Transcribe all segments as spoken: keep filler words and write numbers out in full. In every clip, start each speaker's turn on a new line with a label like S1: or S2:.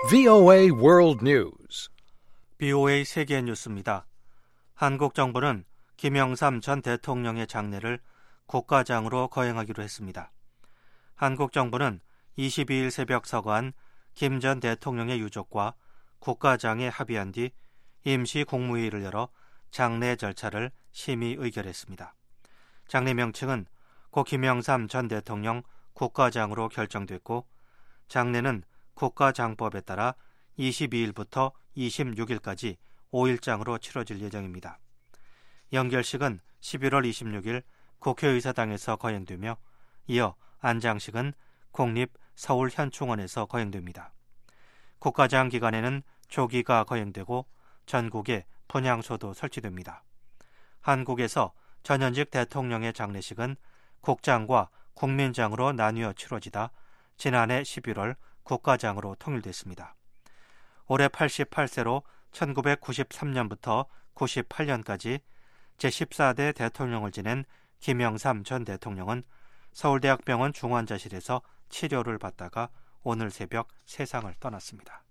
S1: 브이오에이 World News.
S2: 브이오에이 세계 뉴스입니다. 한국 정부는 김영삼 전 대통령의 장례를 국가장으로 거행하기로 했습니다. 한국 정부는 이십이일 새벽 서거한 김 전 대통령의 유족과 국가장에 합의한 뒤 임시 국무회의를 열어 장례 절차를 심의 의결했습니다. 장례 명칭은 고 김영삼 전 대통령 국가장으로 결정됐고, 장례는 국가장법에 따라 이십이일부터 이십육일까지 오일장으로 치러질 예정입니다. 연결식은 십일월 이십육일 국회의사당에서 거행되며, 이어 안장식은 국립 서울현충원에서 거행됩니다. 국가장 기간에는 조기가 거행되고 전국에 분향소도 설치됩니다. 한국에서 전현직 대통령의 장례식은 국장과 국민장으로 나뉘어 치러지다 지난해 십일월 국가장으로 통일됐습니다. 올해 팔십팔세로 천구백구십삼년부터 구십팔년까지 제십사대 대통령을 지낸 김영삼 전 대통령은 서울대학병원 중환자실에서 치료를 받다가 오늘 새벽 세상을 떠났습니다.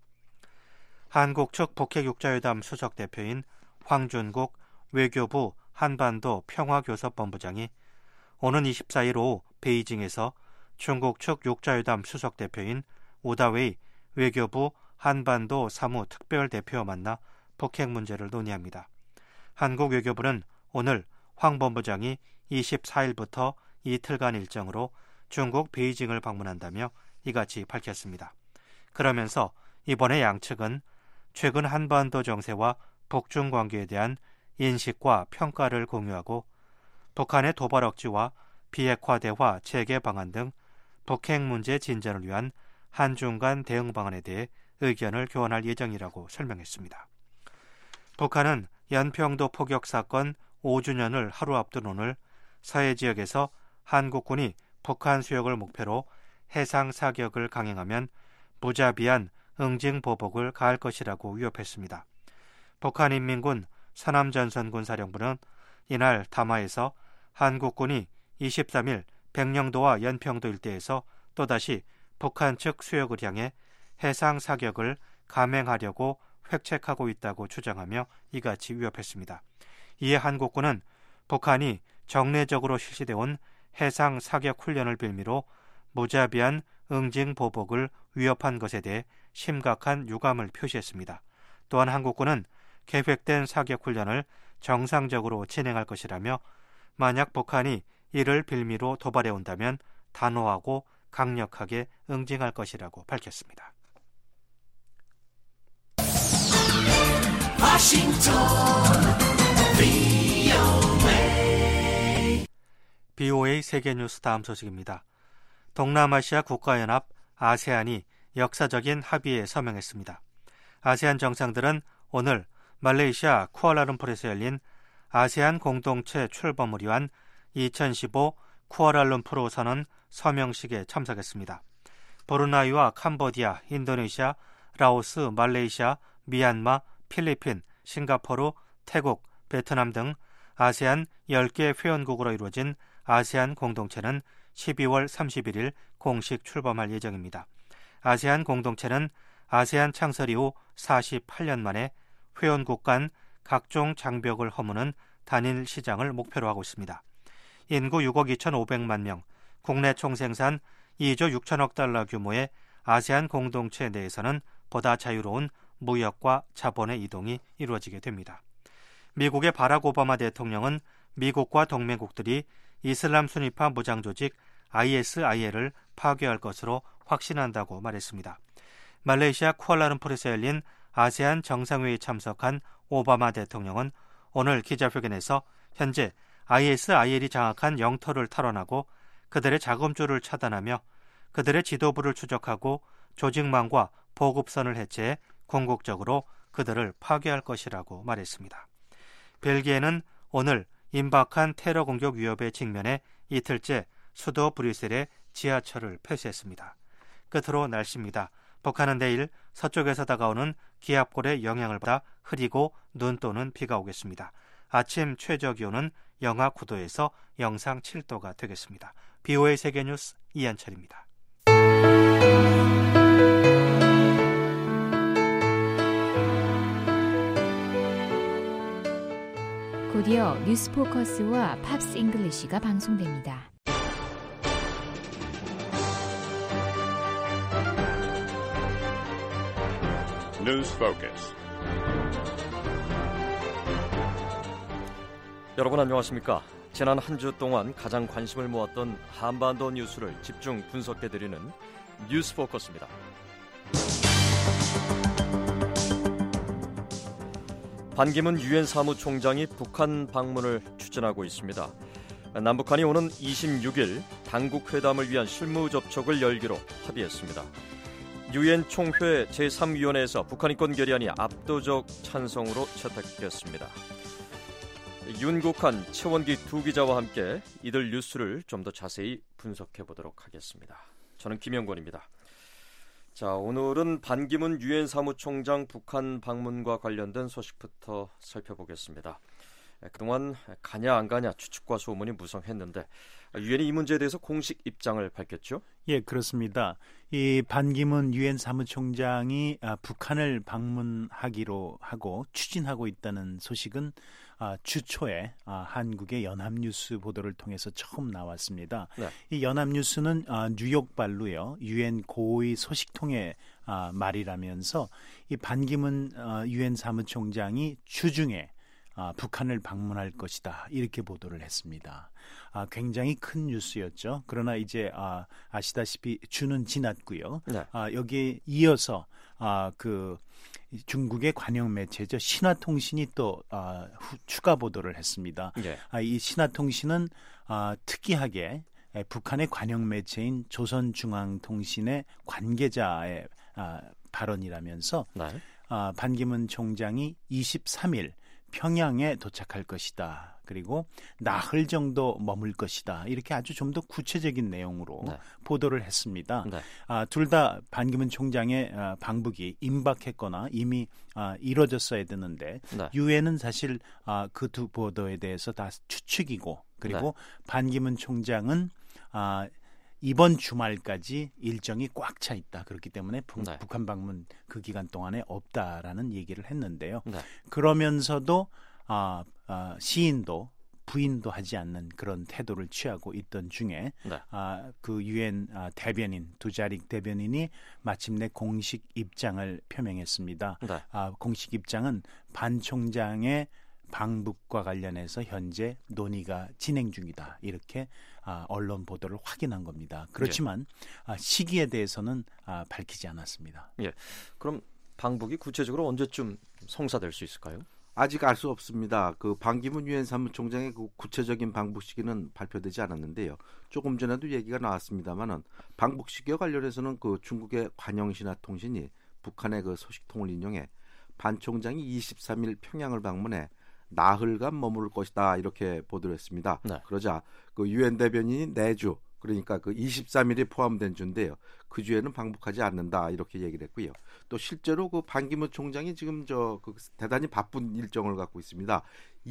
S2: 한국 측 북핵육자회담 수석대표인 황준국 외교부 한반도 평화교섭본부장이 오는 이십사일 오후 베이징에서 중국 측 육자회담 수석대표인 우다웨이 외교부 한반도 사무특별대표와 만나 북핵 문제를 논의합니다. 한국 외교부는 오늘 황 본부장이 이십사일부터 이틀간 일정으로 중국 베이징을 방문한다며 이같이 밝혔습니다. 그러면서 이번에 양측은 최근 한반도 정세와 북중 관계에 대한 인식과 평가를 공유하고 북한의 도발 억지와 비핵화 대화 재개 방안 등 북핵 문제 진전을 위한 한중 간 대응 방안에 대해 의견을 교환할 예정이라고 설명했습니다. 북한은 연평도 포격 사건 오주년을 하루 앞둔 오늘 서해 지역에서 한국군이 북한 수역을 목표로 해상 사격을 강행하면 무자비한 응징 보복을 가할 것이라고 위협했습니다. 북한인민군 서남전선군 사령부는 이날 담화에서 한국군이 이십삼일 백령도와 연평도 일대에서 또다시 북한 측 수역을 향해 해상 사격을 감행하려고 획책하고 있다고 주장하며 이같이 위협했습니다. 이에 한국군은 북한이 정례적으로 실시되어 온 해상 사격 훈련을 빌미로 무자비한 응징 보복을 위협한 것에 대해 심각한 유감을 표시했습니다. 또한 한국군은 계획된 사격 훈련을 정상적으로 진행할 것이라며 만약 북한이 이를 빌미로 도발해 온다면 단호하고 강력하게 응징할 것이라고 밝혔습니다.
S3: 워싱턴 브이오에이
S2: 브이오에이 세계뉴스 다음 소식입니다. 동남아시아 국가연합 아세안이 역사적인 합의에 서명했습니다. 아세안 정상들은 오늘 말레이시아 쿠알라룸푸르에서 열린 아세안 공동체 출범을 위한 이천십오 쿠알라룸푸르 선언 서명식에 참석했습니다. 브루나이와 캄보디아, 인도네시아, 라오스, 말레이시아, 미얀마, 필리핀, 싱가포르, 태국, 베트남 등 아세안 열 개 회원국으로 이루어진 아세안 공동체는 십이월 삼십일일 공식 출범할 예정입니다. 아세안 공동체는 아세안 창설 이후 사십팔년 만에 회원국 간 각종 장벽을 허무는 단일 시장을 목표로 하고 있습니다. 인구 육억 이천오백만 명, 국내 총생산 이조 육천억 달러 규모의 아세안 공동체 내에서는 보다 자유로운 무역과 자본의 이동이 이루어지게 됩니다. 미국의 바락 오바마 대통령은 미국과 동맹국들이 이슬람 순위파 무장조직 아이에스아이엘을 파괴할 것으로 확신한다고 말했습니다. 말레이시아 쿠알라룸푸르에서 열린 아세안 정상회의에 참석한 오바마 대통령은 오늘 기자회견에서 현재 아이에스아이엘이 장악한 영토를 탈환하고 그들의 자금줄을 차단하며 그들의 지도부를 추적하고 조직망과 보급선을 해체해 궁극적으로 그들을 파괴할 것이라고 말했습니다. 벨기에는 오늘 임박한 테러 공격 위협에 직면해 이틀째 수도 브뤼셀의 지하철을 폐쇄했습니다. 끝으로 날씨입니다. 북한은 내일 서쪽에서 다가오는 기압골의 영향을 받아 흐리고 눈 또는 비가 오겠습니다. 아침 최저 기온은 영하 구도에서 영상 칠도가 되겠습니다. 브이오에이 세계뉴스 이한철입니다.
S3: 곧이어 뉴스포커스와 팝스 잉글리시가 방송됩니다.
S4: News Focus.
S5: 여러분 안녕하십니까? 지난 한 주 동안 가장 관심을 모았던 한반도 뉴스를 집중 분석해드리는 뉴스 포커스입니다. 반기문 유엔 사무총장이 북한 방문을 추진하고 있습니다. 남북한이 오는 이십육 일 당국 회담을 위한 실무 접촉을 열기로 합의했습니다. 유엔 총회 제삼 위원회에서 북한 인권 결의안이 압도적 찬성으로 채택됐습니다. 윤국한, 최원기 두 기자와 함께 이들 뉴스를 좀 더 자세히 분석해 보도록 하겠습니다. 저는 김영권입니다. 자, 오늘은 반기문 유엔 사무총장 북한 방문과 관련된 소식부터 살펴보겠습니다. 그동안 가냐 안 가냐 추측과 소문이 무성했는데 유엔이 이 문제에 대해서 공식 입장을 밝혔죠?
S6: 예, 그렇습니다. 이 반기문 유엔 사무총장이 북한을 방문하기로 하고 추진하고 있다는 소식은 주 초에 한국의 연합뉴스 보도를 통해서 처음 나왔습니다. 네. 이 연합뉴스는 뉴욕발로요, 유엔 고위 소식통의 말이라면서 이 반기문 유엔 사무총장이 주중에 아, 북한을 방문할 것이다, 이렇게 보도를 했습니다. 아, 굉장히 큰 뉴스였죠. 그러나 이제 아, 아시다시피 주는 지났고요. 네. 아, 여기에 이어서 아, 그 중국의 관영 매체죠, 신화통신이 또 아, 후, 추가 보도를 했습니다. 네. 아, 이 신화통신은 아, 특이하게 북한의 관영 매체인 조선중앙통신의 관계자의 아, 발언이라면서 네. 아, 반기문 총장이 이십삼 일 평양에 도착할 것이다. 그리고 나흘 정도 머물 것이다. 이렇게 아주 좀 더 구체적인 내용으로 네. 보도를 했습니다. 네. 아, 둘 다 반기문 총장의 아, 방북이 임박했거나 이미 아, 이루어졌어야 되는데 네. 유엔은 사실 아, 그 두 보도에 대해서 다 추측이고, 그리고 네. 반기문 총장은 아, 이번 주말까지 일정이 꽉 차 있다. 그렇기 때문에 부, 네. 북한 방문 그 기간 동안에 없다라는 얘기를 했는데요. 네. 그러면서도 아, 아, 시인도 부인도 하지 않는 그런 태도를 취하고 있던 중에 네. 아, 그 유엔 아, 대변인, 두자릭 대변인이 마침내 공식 입장을 표명했습니다. 네. 아, 공식 입장은 반 총장의 방북과 관련해서 현재 논의가 진행 중이다, 이렇게 아, 언론 보도를 확인한 겁니다. 그렇지만 예. 아, 시기에 대해서는 아, 밝히지 않았습니다.
S5: 예. 그럼 방북이 구체적으로 언제쯤 성사될 수 있을까요?
S7: 아직 알 수 없습니다. 그 반기문 유엔 사무총장의 그 구체적인 방북 시기는 발표되지 않았는데요. 조금 전에도 얘기가 나왔습니다만은 방북 시기와 관련해서는 그 중국의 관영신화통신이 북한의 그 소식통을 인용해 반 총장이 이십삼 일 평양을 방문해 나흘간 머무를 것이다, 이렇게 보도를 했습니다. 네. 그러자 그 유엔 대변인이 내주, 그러니까 그 이십삼 일이 포함된 주인데요, 그 주에는 방북하지 않는다, 이렇게 얘기를 했고요. 또 실제로 그 반기문 총장이 지금 저 그 대단히 바쁜 일정을 갖고 있습니다.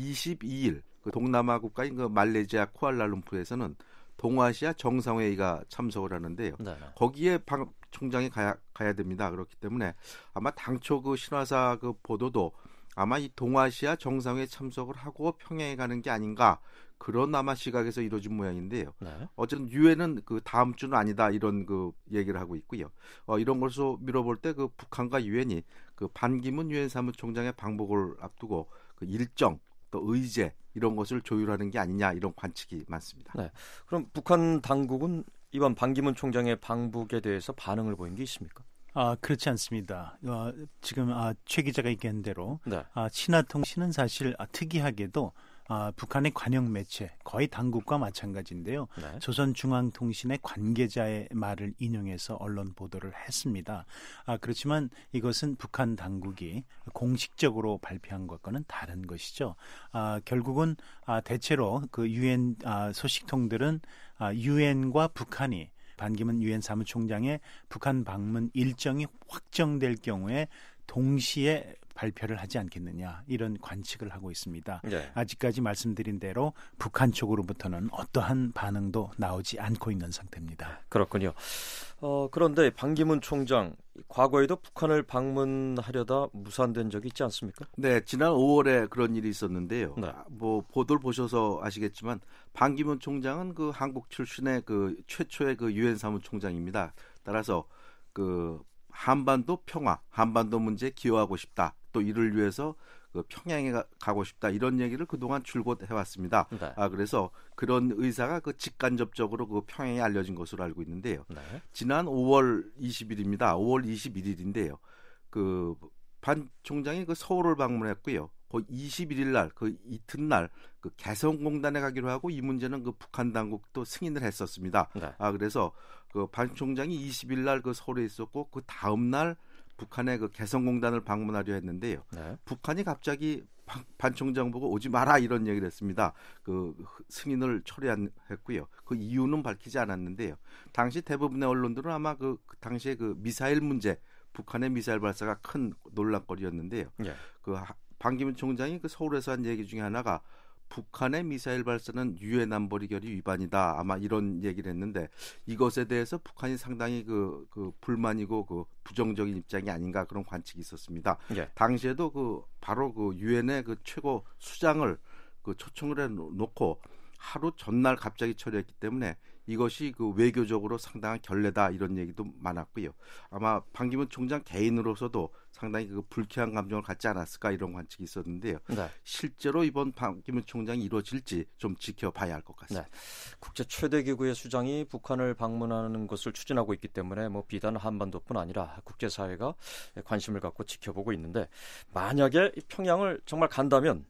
S7: 이십이 일 그 동남아 국가인 그 말레이시아 쿠알라룸푸르에서는 동아시아 정상회의가 참석을 하는데요. 네. 거기에 방 총장이 가야 가야 됩니다. 그렇기 때문에 아마 당초 그 신화사 그 보도도 아마 이 동아시아 정상회의에 참석을 하고 평양에 가는 게 아닌가, 그런 아마 시각에서 이루어진 모양인데요. 네. 어쨌든 유엔은 그 다음 주는 아니다, 이런 그 얘기를 하고 있고요. 어, 이런 것으로 미뤄볼 때 그 북한과 유엔이 그 반기문 유엔 사무총장의 방북을 앞두고 그 일정 또 의제 이런 것을 조율하는 게 아니냐, 이런 관측이 많습니다.
S5: 네. 그럼 북한 당국은 이번 반기문 총장의 방북에 대해서 반응을 보인 게 있습니까?
S6: 아, 그렇지 않습니다. 어, 지금 아, 최 기자가 얘기한 대로
S5: 네.
S6: 아, 신화통신은 사실 아, 특이하게도 아, 북한의 관영 매체, 거의 당국과 마찬가지인데요. 네. 조선중앙통신의 관계자의 말을 인용해서 언론 보도를 했습니다. 아, 그렇지만 이것은 북한 당국이 공식적으로 발표한 것과는 다른 것이죠. 아, 결국은 아, 대체로 그 유엔 아, 소식통들은 아, 유엔과 북한이 반기문 유엔 사무총장의 북한 방문 일정이 확정될 경우에 동시에 발표를 하지 않겠느냐, 이런 관측을 하고 있습니다. 네. 아직까지 말씀드린 대로 북한 쪽으로부터는 어떠한 반응도 나오지 않고 있는 상태입니다.
S5: 그렇군요. 어, 그런데 반기문 총장 과거에도 북한을 방문하려다 무산된 적이 있지 않습니까?
S7: 네, 지난 오월에 그런 일이 있었는데요.
S5: 네.
S7: 뭐 보도를 보셔서 아시겠지만 반기문 총장은 그 한국 출신의 그 최초의 그 유엔 사무총장입니다. 따라서 그 한반도 평화, 한반도 문제에 기여하고 싶다. 또 이를 위해서 그 평양에 가, 가고 싶다. 이런 얘기를 그동안 줄곧 해왔습니다.
S5: 네.
S7: 아 그래서 그런 의사가 그 직간접적으로 그 평양에 알려진 것으로 알고 있는데요.
S5: 네.
S7: 지난 오월 이십일입니다. 오월 이십일일인데요. 그 반 총장이 그 서울을 방문했고요. 그 이십일일 날, 그 이튿날 그 개성공단에 가기로 하고 이 문제는 그 북한 당국도 승인을 했었습니다.
S5: 네.
S7: 아 그래서 그 반 총장이 이십일 날 그 서울에 있었고 그 다음 날 북한의 그 개성공단을 방문하려 했는데요.
S5: 네.
S7: 북한이 갑자기 반, 반 총장 보고 오지 마라 이런 얘기를 했습니다. 그 승인을 철회했고요. 그 이유는 밝히지 않았는데요. 당시 대부분의 언론들은 아마 그, 그 당시에 그 미사일 문제, 북한의 미사일 발사가 큰 논란거리였는데요.
S5: 예.
S7: 그 반기문 총장이 그 서울에서 한 얘기 중에 하나가 북한의 미사일 발사는 유엔 안보리 결의 위반이다. 아마 이런 얘기를 했는데 이것에 대해서 북한이 상당히 그, 그 불만이고 그 부정적인 입장이 아닌가 그런 관측이 있었습니다.
S5: 예.
S7: 당시에도 그 바로 그 유엔의 그 최고 수장을 그 초청을 해 놓고 하루 전날 갑자기 처리했기 때문에 이것이 그 외교적으로 상당한 결례다 이런 얘기도 많았고요. 아마 반기문 총장 개인으로서도 상당히 그 불쾌한 감정을 갖지 않았을까 이런 관측이 있었는데요.
S5: 네.
S7: 실제로 이번 반기문 총장이 이루어질지 좀 지켜봐야 할 것 같습니다.
S5: 네. 국제 최대 기구의 수장이 북한을 방문하는 것을 추진하고 있기 때문에 뭐 비단 한반도뿐 아니라 국제사회가 관심을 갖고 지켜보고 있는데 만약에 평양을 정말 간다면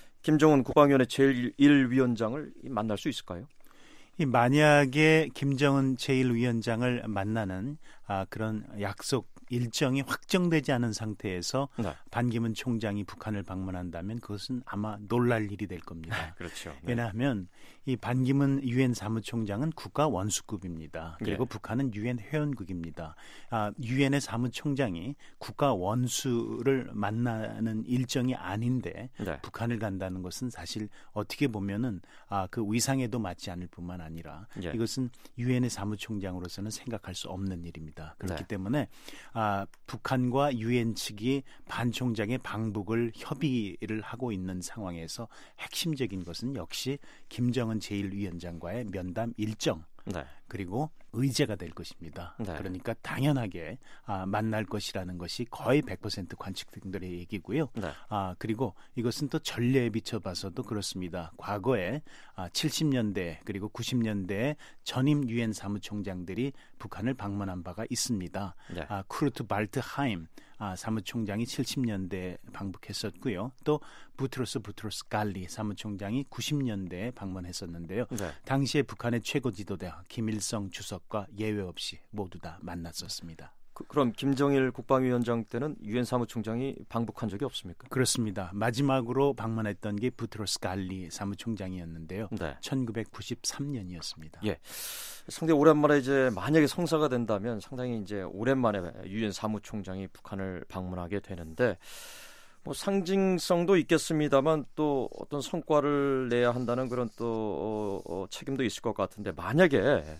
S5: 김정은 국방위원회 제일 위원장을 만날 수 있을까요?
S6: 이 만약에 김정은 제일 위원장을 만나는 아, 그런 약속 일정이 확정되지 않은 상태에서 네. 반기문 총장이 북한을 방문한다면 그것은 아마 놀랄 일이 될 겁니다.
S5: 그렇죠. 네.
S6: 왜냐하면 이 반기문 유엔 사무총장은 국가 원수급입니다. 그리고 네. 북한은 유엔 회원국입니다. 아, 유엔의 사무총장이 국가 원수를 만나는 일정이 아닌데 네. 북한을 간다는 것은 사실 어떻게 보면은 아, 그 위상에도 맞지 않을 뿐만 아니라 네. 이것은 유엔의 사무총장으로서는 생각할 수 없는 일입니다. 그렇기 네. 때문에 아, 북한과 유엔 측이 반 총장의 방북을 협의를 하고 있는 상황에서 핵심적인 것은 역시 김정은 제일 위원장과의 면담 일정 네. 그리고 의제가 될 것입니다. 네. 그러니까 당연하게 아, 만날 것이라는 것이 거의 백 퍼센트 관측등들의 얘기고요. 네. 아, 그리고 이것은 또 전례에 비춰봐서도 그렇습니다. 과거에 아, 칠십 년대 그리고 구십 년대에 전임 유엔 사무총장들이 북한을 방문한 바가 있습니다. 네. 아, 쿠르트 발트하임 아, 사무총장이 칠십 년대에 방북했었고요. 또 부트로스 부트로스 갈리 사무총장이 구십 년대에 방문했었는데요. 네. 당시에 북한의 최고 지도자 김일성 주석과 예외 없이 모두 다 만났었습니다.
S5: 그, 그럼 김정일 국방위원장 때는 유엔 사무총장이 방북한 적이 없습니까?
S6: 그렇습니다. 마지막으로 방문했던 게 부트로스 갈리 사무총장이었는데요. 네. 천구백구십삼 년이었습니다.
S5: 예. 상당히 오랜만에 이제 만약에 성사가 된다면 상당히 이제 오랜만에 유엔 사무총장이 북한을 방문하게 되는데 뭐 상징성도 있겠습니다만 또 어떤 성과를 내야 한다는 그런 또 어, 어, 책임도 있을 것 같은데 만약에 에,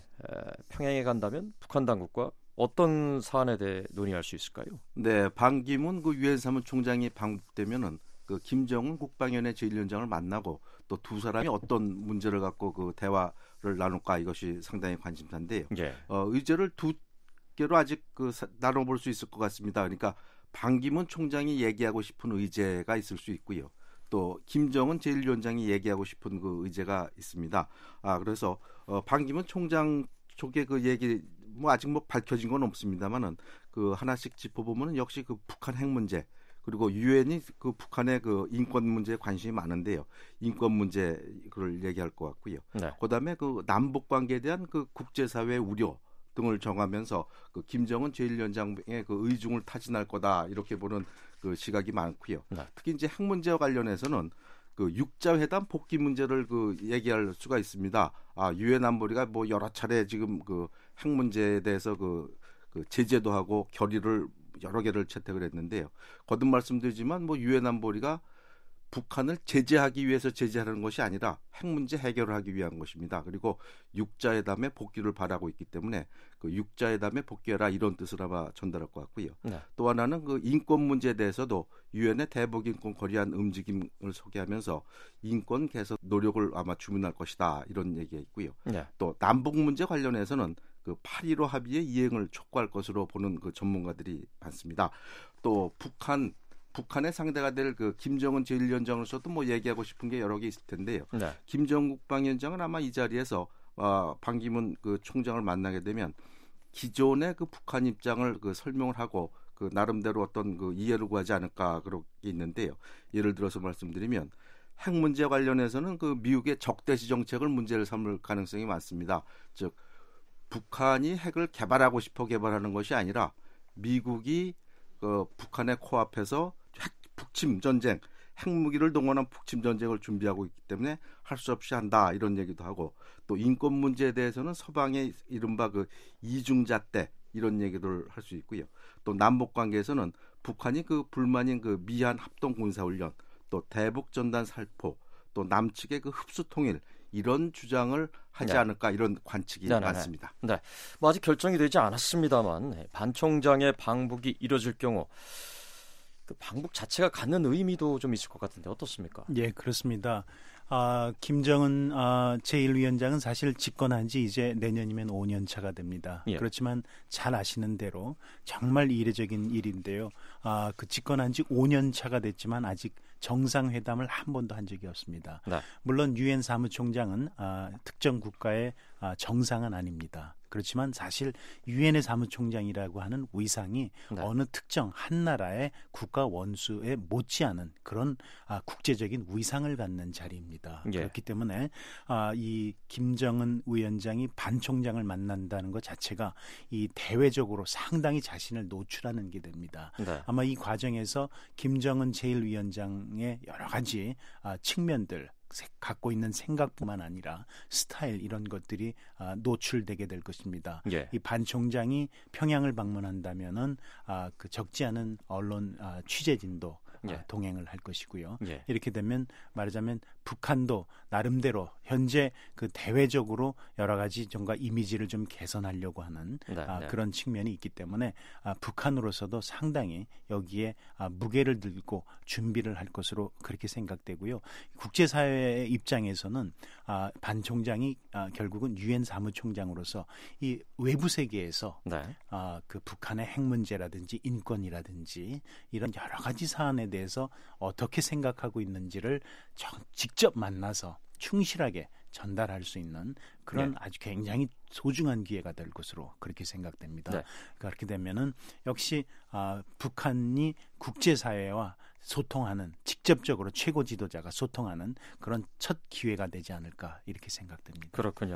S5: 평양에 간다면 북한 당국과 어떤 사안에 대해 논의할 수 있을까요?
S7: 네, 반기문 그 유엔 사무총장이 방북되면은 그 김정은 국방위원회 제일 위원장을 만나고 또 두 사람이 어떤 문제를 갖고 그 대화를 나눌까 이것이 상당히 관심사인데요. 예. 어, 의제를 두 개로 아직 그 나눠볼 수 있을 것 같습니다. 그러니까 반기문 총장이 얘기하고 싶은 의제가 있을 수 있고요. 또 김정은 제일 위원장이 얘기하고 싶은 그 의제가 있습니다. 아 그래서 어, 반기문 총장 쪽의 그 얘기 뭐 아직 뭐 밝혀진 건 없습니다만은 그 하나씩 짚어보면은 역시 그 북한 핵 문제 그리고 유엔이 그 북한의 그 인권 문제에 관심이 많은데요. 인권 문제를 얘기할 것 같고요. 네. 그다음에 그 남북 관계에 대한 그 국제사회의 우려 등을 정하면서 그 김정은 제일 위원장의 그 의중을 타진할 거다 이렇게 보는 그 시각이 많고요. 네. 특히 이제 핵 문제와 관련해서는 그 육자회담 복귀 문제를 그 얘기할 수가 있습니다. 아 유엔 안보리가 뭐 여러 차례 지금 그 핵 문제에 대해서 그, 그 제재도 하고 결의를 여러 개를 채택을 했는데요. 거듭 말씀드리지만 뭐 유엔 안보리가 북한을 제재하기 위해서 제재하는 것이 아니라 핵 문제 해결을 하기 위한 것입니다. 그리고 육자회담에 복귀를 바라고 있기 때문에 그 육자회담에 복귀해라 이런 뜻을 아마 전달할 것 같고요. 네. 또 하나는 그 인권 문제에 대해서도 유엔의 대북 인권 거리한 움직임을 소개하면서 인권 개선 노력을 아마 주문할 것이다 이런 얘기가 있고요. 네. 또 남북 문제 관련해서는 그 팔일오 합의의 이행을 촉구할 것으로 보는 그 전문가들이 많습니다. 또 북한 북한의 상대가 될 그 김정은 제일 위원장으로서도 뭐 얘기하고 싶은 게 여러 개 있을 텐데요. 네. 김정국 국방위원장은 아마 이 자리에서 어, 반기문 그 총장을 만나게 되면 기존의 그 북한 입장을 그 설명을 하고 그 나름대로 어떤 그 이해를 구하지 않을까 그렇게 있는데요. 예를 들어서 말씀드리면 핵 문제 관련해서는 그 미국의 적대시 정책을 문제를 삼을 가능성이 많습니다. 즉 북한이 핵을 개발하고 싶어 개발하는 것이 아니라 미국이 그 북한의 코앞에서 핵 북침 전쟁, 핵무기를 동원한 북침 전쟁을 준비하고 있기 때문에 할 수 없이 한다 이런 얘기도 하고 또 인권 문제에 대해서는 서방의 이른바 그 이중잣대 이런 얘기를 할 수 있고요. 또 남북 관계에서는 북한이 그 불만인 그 미한 합동 군사 훈련, 또 대북 전단 살포, 또 남측의 그 흡수 통일 이런 주장을 하지 네. 않을까 이런 관측이 네네네. 많습니다.
S5: 네, 뭐 아직 결정이 되지 않았습니다만 반 총장의 방북이 이뤄질 경우 그 방북 자체가 갖는 의미도 좀 있을 것 같은데 어떻습니까?
S6: 예, 그렇습니다. 아, 김정은 아, 제일 위원장은 사실 집권한 지 이제 내년이면 오 년 차가 됩니다. 예. 그렇지만 잘 아시는 대로 정말 이례적인 일인데요. 아, 그 집권한 지 오 년 차가 됐지만 아직 정상회담을 한 번도 한 적이 없습니다. 네. 물론 유엔 사무총장은 아, 특정 국가의 아, 정상은 아닙니다. 그렇지만 사실 유엔의 사무총장이라고 하는 위상이 네. 어느 특정 한 나라의 국가 원수에 못지않은 그런 아, 국제적인 위상을 갖는 자리입니다. 예. 그렇기 때문에 아, 이 김정은 위원장이 반 총장을 만난다는 것 자체가 이 대외적으로 상당히 자신을 노출하는 게 됩니다. 네. 아마 이 과정에서 김정은 제일 위원장의 여러 가지 아, 측면들 갖고 있는 생각뿐만 아니라 스타일 이런 것들이 아, 노출되게 될 것입니다. 예. 이 반 총장이 평양을 방문한다면은 아, 그 적지 않은 언론 아, 취재진도 예. 아, 동행을 할 것이고요. 예. 이렇게 되면 말하자면 북한도 나름대로 현재 그 대외적으로 여러 가지 정가 이미지를 좀 개선하려고 하는 네, 아, 네. 그런 측면이 있기 때문에 아, 북한으로서도 상당히 여기에 아, 무게를 들고 준비를 할 것으로 그렇게 생각되고요. 국제사회의 입장에서는 아, 반 총장이 아, 결국은 유엔 사무총장으로서 이 외부 세계에서 네. 아, 그 북한의 핵 문제라든지 인권이라든지 이런 여러 가지 사안에 대해서 어떻게 생각하고 있는지를 정, 직접 만나서 충실하게 전달할 수 있는 그런 네. 아주 굉장히 소중한 기회가 될 것으로 그렇게 생각됩니다. 네. 그렇게 되면은 역시 아, 북한이 국제사회와 소통하는 직접적으로 최고 지도자가 소통하는 그런 첫 기회가 되지 않을까 이렇게 생각됩니다.
S5: 그렇군요.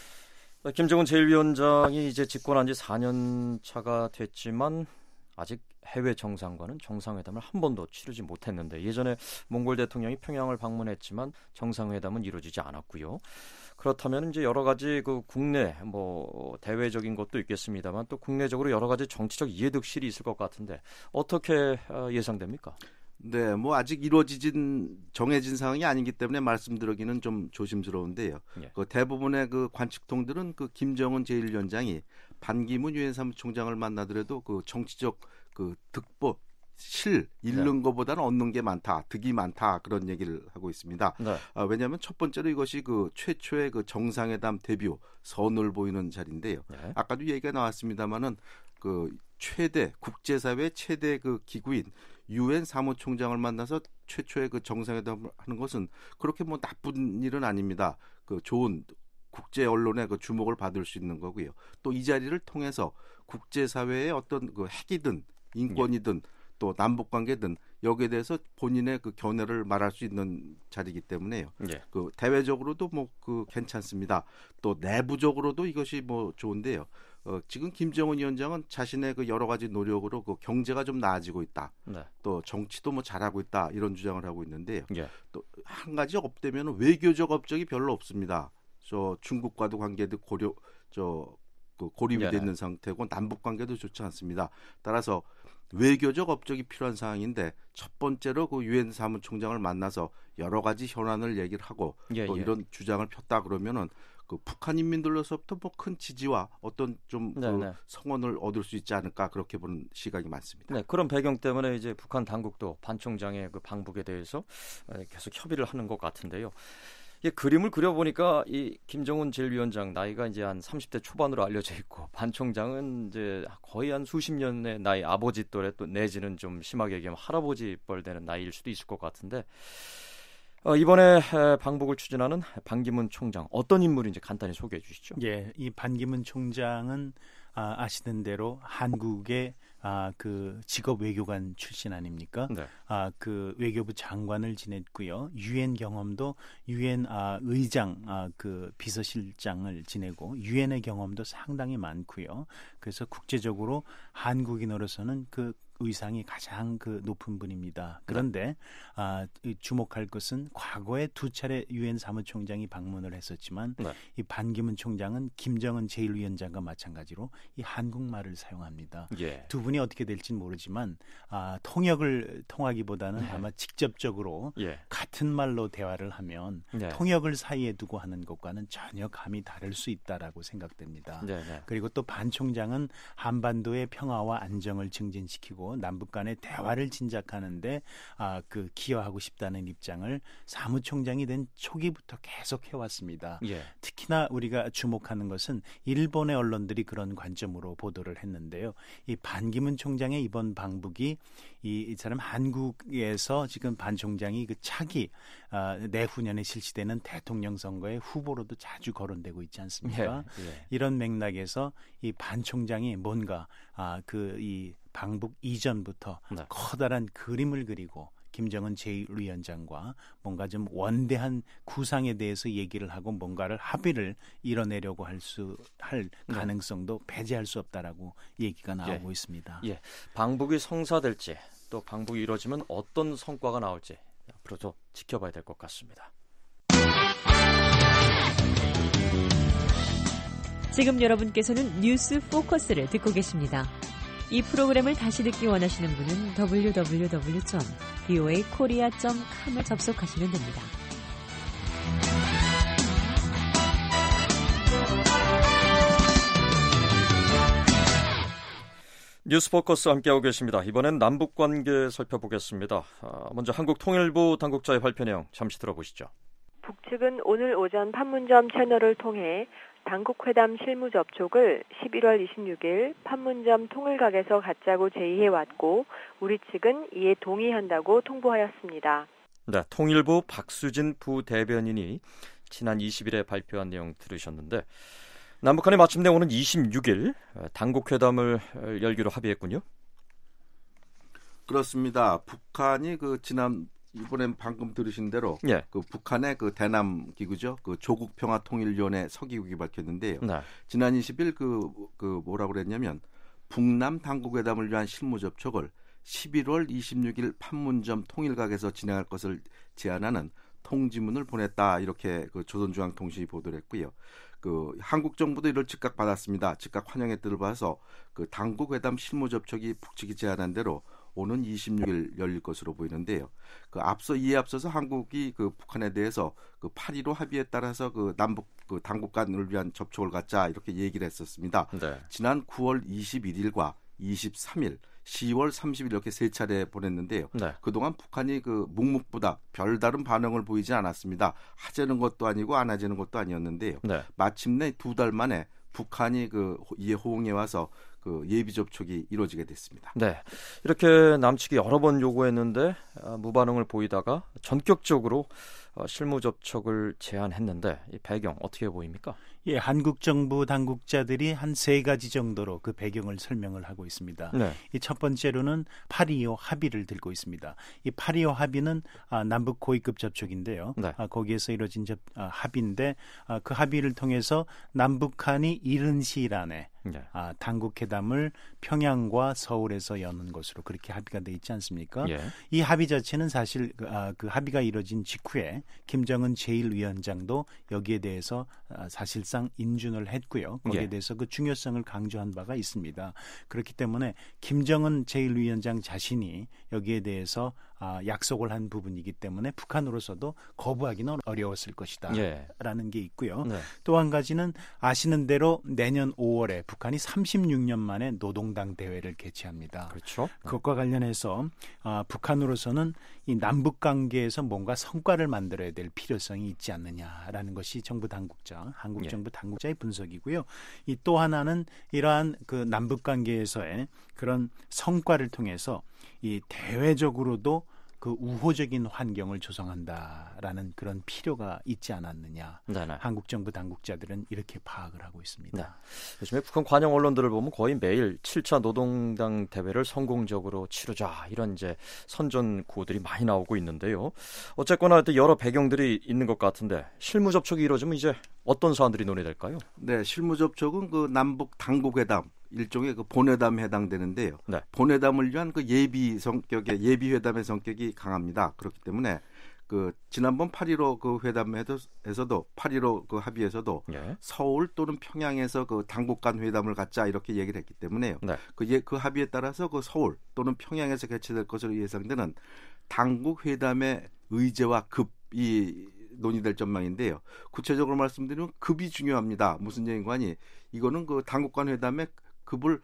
S5: 김정은 제일 위원장이 이제 집권한 지 사 년 차가 됐지만 아직 해외 정상과는 정상회담을 한 번도 치르지 못했는데 예전에 몽골 대통령이 평양을 방문했지만 정상회담은 이루어지지 않았고요. 그렇다면 이제 여러 가지 그 국내 뭐 대외적인 것도 있겠습니다만 또 국내적으로 여러 가지 정치적 이해득실이 있을 것 같은데 어떻게 예상됩니까?
S7: 네, 뭐 아직 이루어지진 정해진 상황이 아니기 때문에 말씀드리기는 좀 조심스러운데요. 예. 그 대부분의 그 관측통들은 그 김정은 제일 위원장이 반기문 유엔 사무총장을 만나더라도 그 정치적 그 득보 실 잃는 네. 것보다는 얻는 게 많다, 득이 많다 그런 얘기를 하고 있습니다. 네. 아, 왜냐하면 첫 번째로 이것이 그 최초의 그 정상회담 데뷔 선을 보이는 자리인데요. 네. 아까도 얘기가 나왔습니다만은 그 최대 국제사회 최대 그 기구인 유엔 사무총장을 만나서 최초의 그 정상회담을 하는 것은 그렇게 뭐 나쁜 일은 아닙니다. 그 좋은 국제 언론의 그 주목을 받을 수 있는 거고요. 또 이 자리를 통해서 국제사회의 어떤 그 핵이든 인권이든 또 남북 관계든 여기에 대해서 본인의 그 견해를 말할 수 있는 자리이기 때문에요. 예. 그 대외적으로도 뭐 그 괜찮습니다. 또 내부적으로도 이것이 뭐 좋은데요. 어, 지금 김정은 위원장은 자신의 그 여러 가지 노력으로 그 경제가 좀 나아지고 있다. 네. 또 정치도 뭐 잘하고 있다. 이런 주장을 하고 있는데요. 예. 또 한 가지 업되면 외교적 업적이 별로 없습니다. 저 중국과도 관계도 고려 저 그 고립이
S5: 네네.
S7: 돼 있는 상태고 남북 관계도 좋지 않습니다. 따라서 외교적 업적이 필요한 상황인데 첫 번째로 그 유엔 사무총장을 만나서 여러 가지 현안을 얘기를 하고
S5: 예,
S7: 또
S5: 예.
S7: 이런 주장을 폈다 그러면은 그 북한 인민들로서부터 뭐 큰 지지와 어떤 좀 그
S5: 네네.
S7: 성원을 얻을 수 있지 않을까 그렇게 보는 시각이 많습니다.
S5: 네, 그런 배경 때문에 이제 북한 당국도 반 총장의 그 방북에 대해서 계속 협의를 하는 것 같은데요. 이 그림을 그려보니까 이 김정은 제일 위원장 나이가 이제 한 삼십 대 초반으로 알려져 있고 반 총장은 이제 거의 한 수십 년의 나이 아버지 또래 또 내지는 좀 심하게 얘기하면 할아버지 뻘 되는 나이일 수도 있을 것 같은데 어, 이번에 방북을 추진하는 반기문 총장 어떤 인물인지 간단히 소개해 주시죠.
S6: 예, 이 반기문 총장은 아, 아시는 대로 한국의 아, 그 직업 외교관 출신 아닙니까?
S5: 네.
S6: 아, 그 외교부 장관을 지냈고요. 유엔 경험도 유엔 아, 의장, 아, 그 비서실장을 지내고 유엔의 경험도 상당히 많고요. 그래서 국제적으로 한국인으로서는 그 의상이 가장 그 높은 분입니다. 그런데 아, 주목할 것은 과거에 두 차례 유엔 사무총장이 방문을 했었지만
S5: 네.
S6: 이 반기문 총장은 김정은 제일 위원장과 마찬가지로 이 한국말을 사용합니다.
S5: 예.
S6: 두 분이 어떻게 될지는 모르지만 아, 통역을 통하기보다는
S5: 네.
S6: 아마 직접적으로
S5: 예.
S6: 같은 말로 대화를 하면
S5: 네.
S6: 통역을 사이에 두고 하는 것과는 전혀 감이 다를 수 있다라고 생각됩니다.
S5: 네, 네.
S6: 그리고 또 반 총장은 한반도의 평화와 안정을 증진시키고 남북 간의 대화를 진작하는데 아, 그 기여하고 싶다는 입장을 사무총장이 된 초기부터 계속 해왔습니다.
S5: 예.
S6: 특히나 우리가 주목하는 것은 일본의 언론들이 그런 관점으로 보도를 했는데요. 이 반기문 총장의 이번 방북이 이, 이 사람 한국에서 지금 반 총장이 그 차기 아, 내후년에 실시되는 대통령 선거의 후보로도 자주 거론되고 있지 않습니까?
S5: 예. 예.
S6: 이런 맥락에서 이 반 총장이 뭔가 아, 그 이 방북 이전부터
S5: 네.
S6: 커다란 그림을 그리고 김정은 제일 위원장과 뭔가 좀 원대한 구상에 대해서 얘기를 하고 뭔가를 합의를 이뤄내려고 할 수 할 가능성도 배제할 수 없다라고 얘기가 나오고
S5: 예.
S6: 있습니다.
S5: 예. 방북이 성사될지 또 방북이 이루어지면 어떤 성과가 나올지 앞으로도 지켜봐야 될 것 같습니다.
S8: 지금 여러분께서는 뉴스 포커스를 듣고 계십니다. 이 프로그램을 다시 듣기 원하시는 분은 더블유 더블유 더블유 점 브이오에이 코리아 점 컴을 접속하시면 됩니다.
S5: 뉴스포커스 함께하고 계십니다. 이번엔 남북관계 살펴보겠습니다. 아, 먼저 한국통일부 당국자의 발표 내용 잠시 들어보시죠.
S9: 북측은 오늘 오전 판문점 채널을 통해 당국회담 실무 접촉을 십일월 이십육일 판문점 통일각에서 갖자고 제의해왔고 우리 측은 이에 동의한다고 통보하였습니다.
S5: 네, 통일부 박수진 부대변인이 지난 이십일에 발표한 내용 들으셨는데 남북한이 마침내 오는 이십육일 당국회담을 열기로 합의했군요.
S7: 그렇습니다. 북한이 그 지난 이번엔 방금 들으신 대로
S5: 예.
S7: 그 북한의 그 대남 기구죠. 그 조국평화통일위원회 서기국이 밝혔는데요.
S5: 네.
S7: 지난 이십일 그, 그 뭐라고 그랬냐면 북남 당국회담을 위한 실무 접촉을 십일월 이십육일 판문점 통일각에서 진행할 것을 제안하는 통지문을 보냈다. 이렇게 그 조선중앙통신이 보도를 했고요. 그 한국 정부도 이를 즉각 받았습니다. 즉각 환영의 뜻을 봐서 그 당국회담 실무 접촉이 북측이 제안한 대로 오는 이십육일 열릴 것으로 보이는데요. 그 앞서 이에 앞서서 한국이 그 북한에 대해서 그 팔일오 합의에 따라서 그 남북 그 당국 간을 위한 접촉을 갖자 이렇게 얘기를 했었습니다.
S5: 네.
S7: 지난 구월 이십일일과 이십삼일, 시월 삼십일 이렇게 세 차례 보냈는데요.
S5: 네.
S7: 그동안 북한이 그 묵묵부답 별다른 반응을 보이지 않았습니다. 하자는 것도 아니고 안 하자는 것도 아니었는데요.
S5: 네.
S7: 마침내 두 달 만에 북한이 그 이에 호응해 와서 그 예비 접촉이 이루어지게 됐습니다.
S5: 네, 이렇게 남측이 여러 번 요구했는데 어, 무반응을 보이다가 전격적으로 어, 실무 접촉을 제안했는데 이 배경 어떻게 보입니까?
S6: 예, 한국 정부 당국자들이 한 세 가지 정도로 그 배경을 설명을 하고 있습니다.
S5: 네.
S6: 이 첫 번째로는 팔이오 합의를 들고 있습니다. 이 팔이오 합의는 아, 남북 고위급 접촉인데요.
S5: 네.
S6: 아, 거기에서 이루어진 접, 아, 합의인데 아, 그 합의를 통해서 남북한이 이른 시일 안에
S5: 네.
S6: 아, 당국 회담을 평양과 서울에서 여는 것으로 그렇게 합의가 돼 있지 않습니까?
S5: 예.
S6: 이 합의 자체는 사실 아, 그 합의가 이뤄진 직후에 김정은 제일 위원장도 여기에 대해서 아, 사실상 인준을 했고요. 거기에
S5: 예.
S6: 대해서 그 중요성을 강조한 바가 있습니다. 그렇기 때문에 김정은 제일 위원장 자신이 여기에 대해서 아, 약속을 한 부분이기 때문에 북한으로서도 거부하기는 어려웠을 것이다
S5: 예.
S6: 라는 게 있고요.
S5: 네.
S6: 또 한 가지는 아시는 대로 내년 오월에 북한이 삼십육 년 만에 노동당 대회를 개최합니다.
S5: 그렇죠.
S6: 그것과 관련해서 아, 북한으로서는 이 남북 관계에서 뭔가 성과를 만들어야 될 필요성이 있지 않느냐라는 것이 정부 당국자, 한국
S5: 예.
S6: 정부 당국자의 분석이고요. 이 또 하나는 이러한 그 남북 관계에서의 그런 성과를 통해서 이 대외적으로도 그 우호적인 환경을 조성한다라는 그런 필요가 있지 않았느냐.
S5: 네네.
S6: 한국 정부 당국자들은 이렇게 파악을 하고 있습니다.
S5: 네. 요즘에 북한 관영 언론들을 보면 거의 매일 칠 차 노동당 대회를 성공적으로 치르자 이런 이제 선전 구호들이 많이 나오고 있는데요. 어쨌거나 여러 배경들이 있는 것 같은데 실무 접촉이 이루어지면 이제 어떤 사안들이 논의될까요?
S7: 네, 실무 접촉은 그 남북 당국 회담 일종의 그 본회담에 해당되는데요.
S5: 네.
S7: 본회담을 위한 그 예비 성격의 예비 회담의 성격이 강합니다. 그렇기 때문에 그 지난번 팔 일오 그 회담에서도 팔 일오 그 합의에서도
S5: 예.
S7: 서울 또는 평양에서 그 당국 간 회담을 갖자 이렇게 얘기를 했기 때문에요.
S5: 네.
S7: 그, 예, 그 합의에 따라서 그 서울 또는 평양에서 개최될 것으로 예상되는 당국 회담의 의제와 급이 논의될 전망인데요. 구체적으로 말씀드리면 급이 중요합니다. 무슨 얘기인가니 이거는 그 당국 간 회담의 급을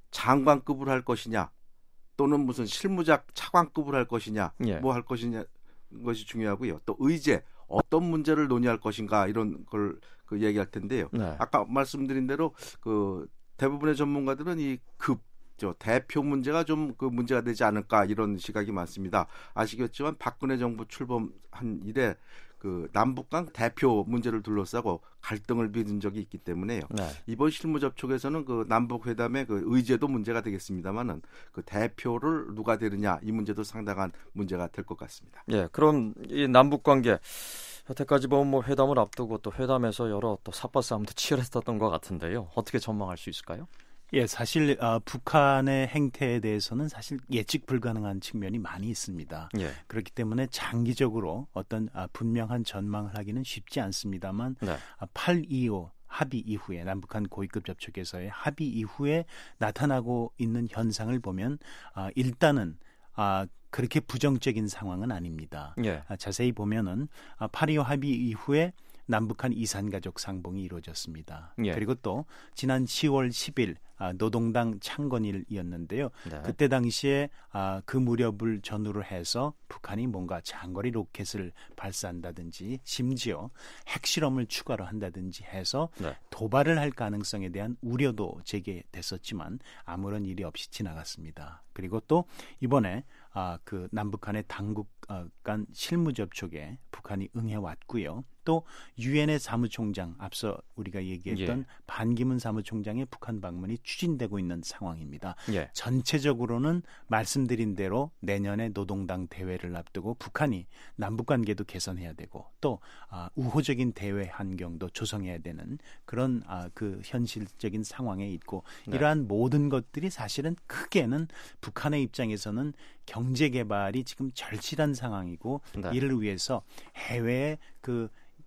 S7: 장관급으로 할 것이냐 또는 무슨 실무자 차관급으로 할 것이냐
S5: 예.
S7: 뭐 할 것이냐 것이 중요하고요. 또 의제 어떤 문제를 논의할 것인가 이런 걸 그 얘기할 텐데요.
S5: 네.
S7: 아까 말씀드린 대로 그 대부분의 전문가들은 이 급 저 대표 문제가 좀 그 문제가 되지 않을까 이런 시각이 많습니다. 아시겠지만 박근혜 정부 출범한 이래 그 남북 간 대표 문제를 둘러싸고 갈등을 빚은 적이 있기 때문에요.
S5: 네.
S7: 이번 실무 접촉에서는 그 남북 회담의 그 의제도 문제가 되겠습니다만은 그 대표를 누가 되느냐 이 문제도 상당한 문제가 될 것 같습니다.
S5: 예, 그럼 이 남북 관계 여태까지 보면 뭐 회담을 앞두고 또 회담에서 여러 또 삿바 싸움도 치열했었던 것 같은데요. 어떻게 전망할 수 있을까요?
S6: 예, 사실 어, 북한의 행태에 대해서는 사실 예측 불가능한 측면이 많이 있습니다.
S5: 예.
S6: 그렇기 때문에 장기적으로 어떤 아, 분명한 전망을 하기는 쉽지 않습니다만
S5: 네.
S6: 아, 팔 이오 합의 이후에 남북한 고위급 접촉에서의 합의 이후에 나타나고 있는 현상을 보면 아, 일단은 아, 그렇게 부정적인 상황은 아닙니다.
S5: 예.
S6: 아, 자세히 보면은 아, 팔 이오 합의 이후에 남북한 이산가족 상봉이 이루어졌습니다.
S5: 예.
S6: 그리고 또 지난 시월 십일 아, 노동당 창건일이었는데요.
S5: 네.
S6: 그때 당시에 아, 그 무렵을 전후로 해서 북한이 뭔가 장거리 로켓을 발사한다든지 심지어 핵실험을 추가로 한다든지 해서
S5: 네.
S6: 도발을 할 가능성에 대한 우려도 제기됐었지만 아무런 일이 없이 지나갔습니다. 그리고 또 이번에 아, 그 남북한의 당국 간 실무 접촉에 북한이 응해왔고요. 또 유엔의 사무총장 앞서 우리가 얘기했던
S5: 예.
S6: 반기문 사무총장의 북한 방문이 추진되고 있는 상황입니다.
S5: 예.
S6: 전체적으로는 말씀드린 대로 내년에 노동당 대회를 앞두고 북한이 남북관계도 개선해야 되고 또 아, 우호적인 대외 환경도 조성해야 되는 그런 아, 그 현실적인 상황에 있고
S5: 네.
S6: 이러한 모든 것들이 사실은 크게는 북한의 입장에서는 경제 개발이 지금 절실한 상황이고
S5: 네.
S6: 이를 위해서 해외에 그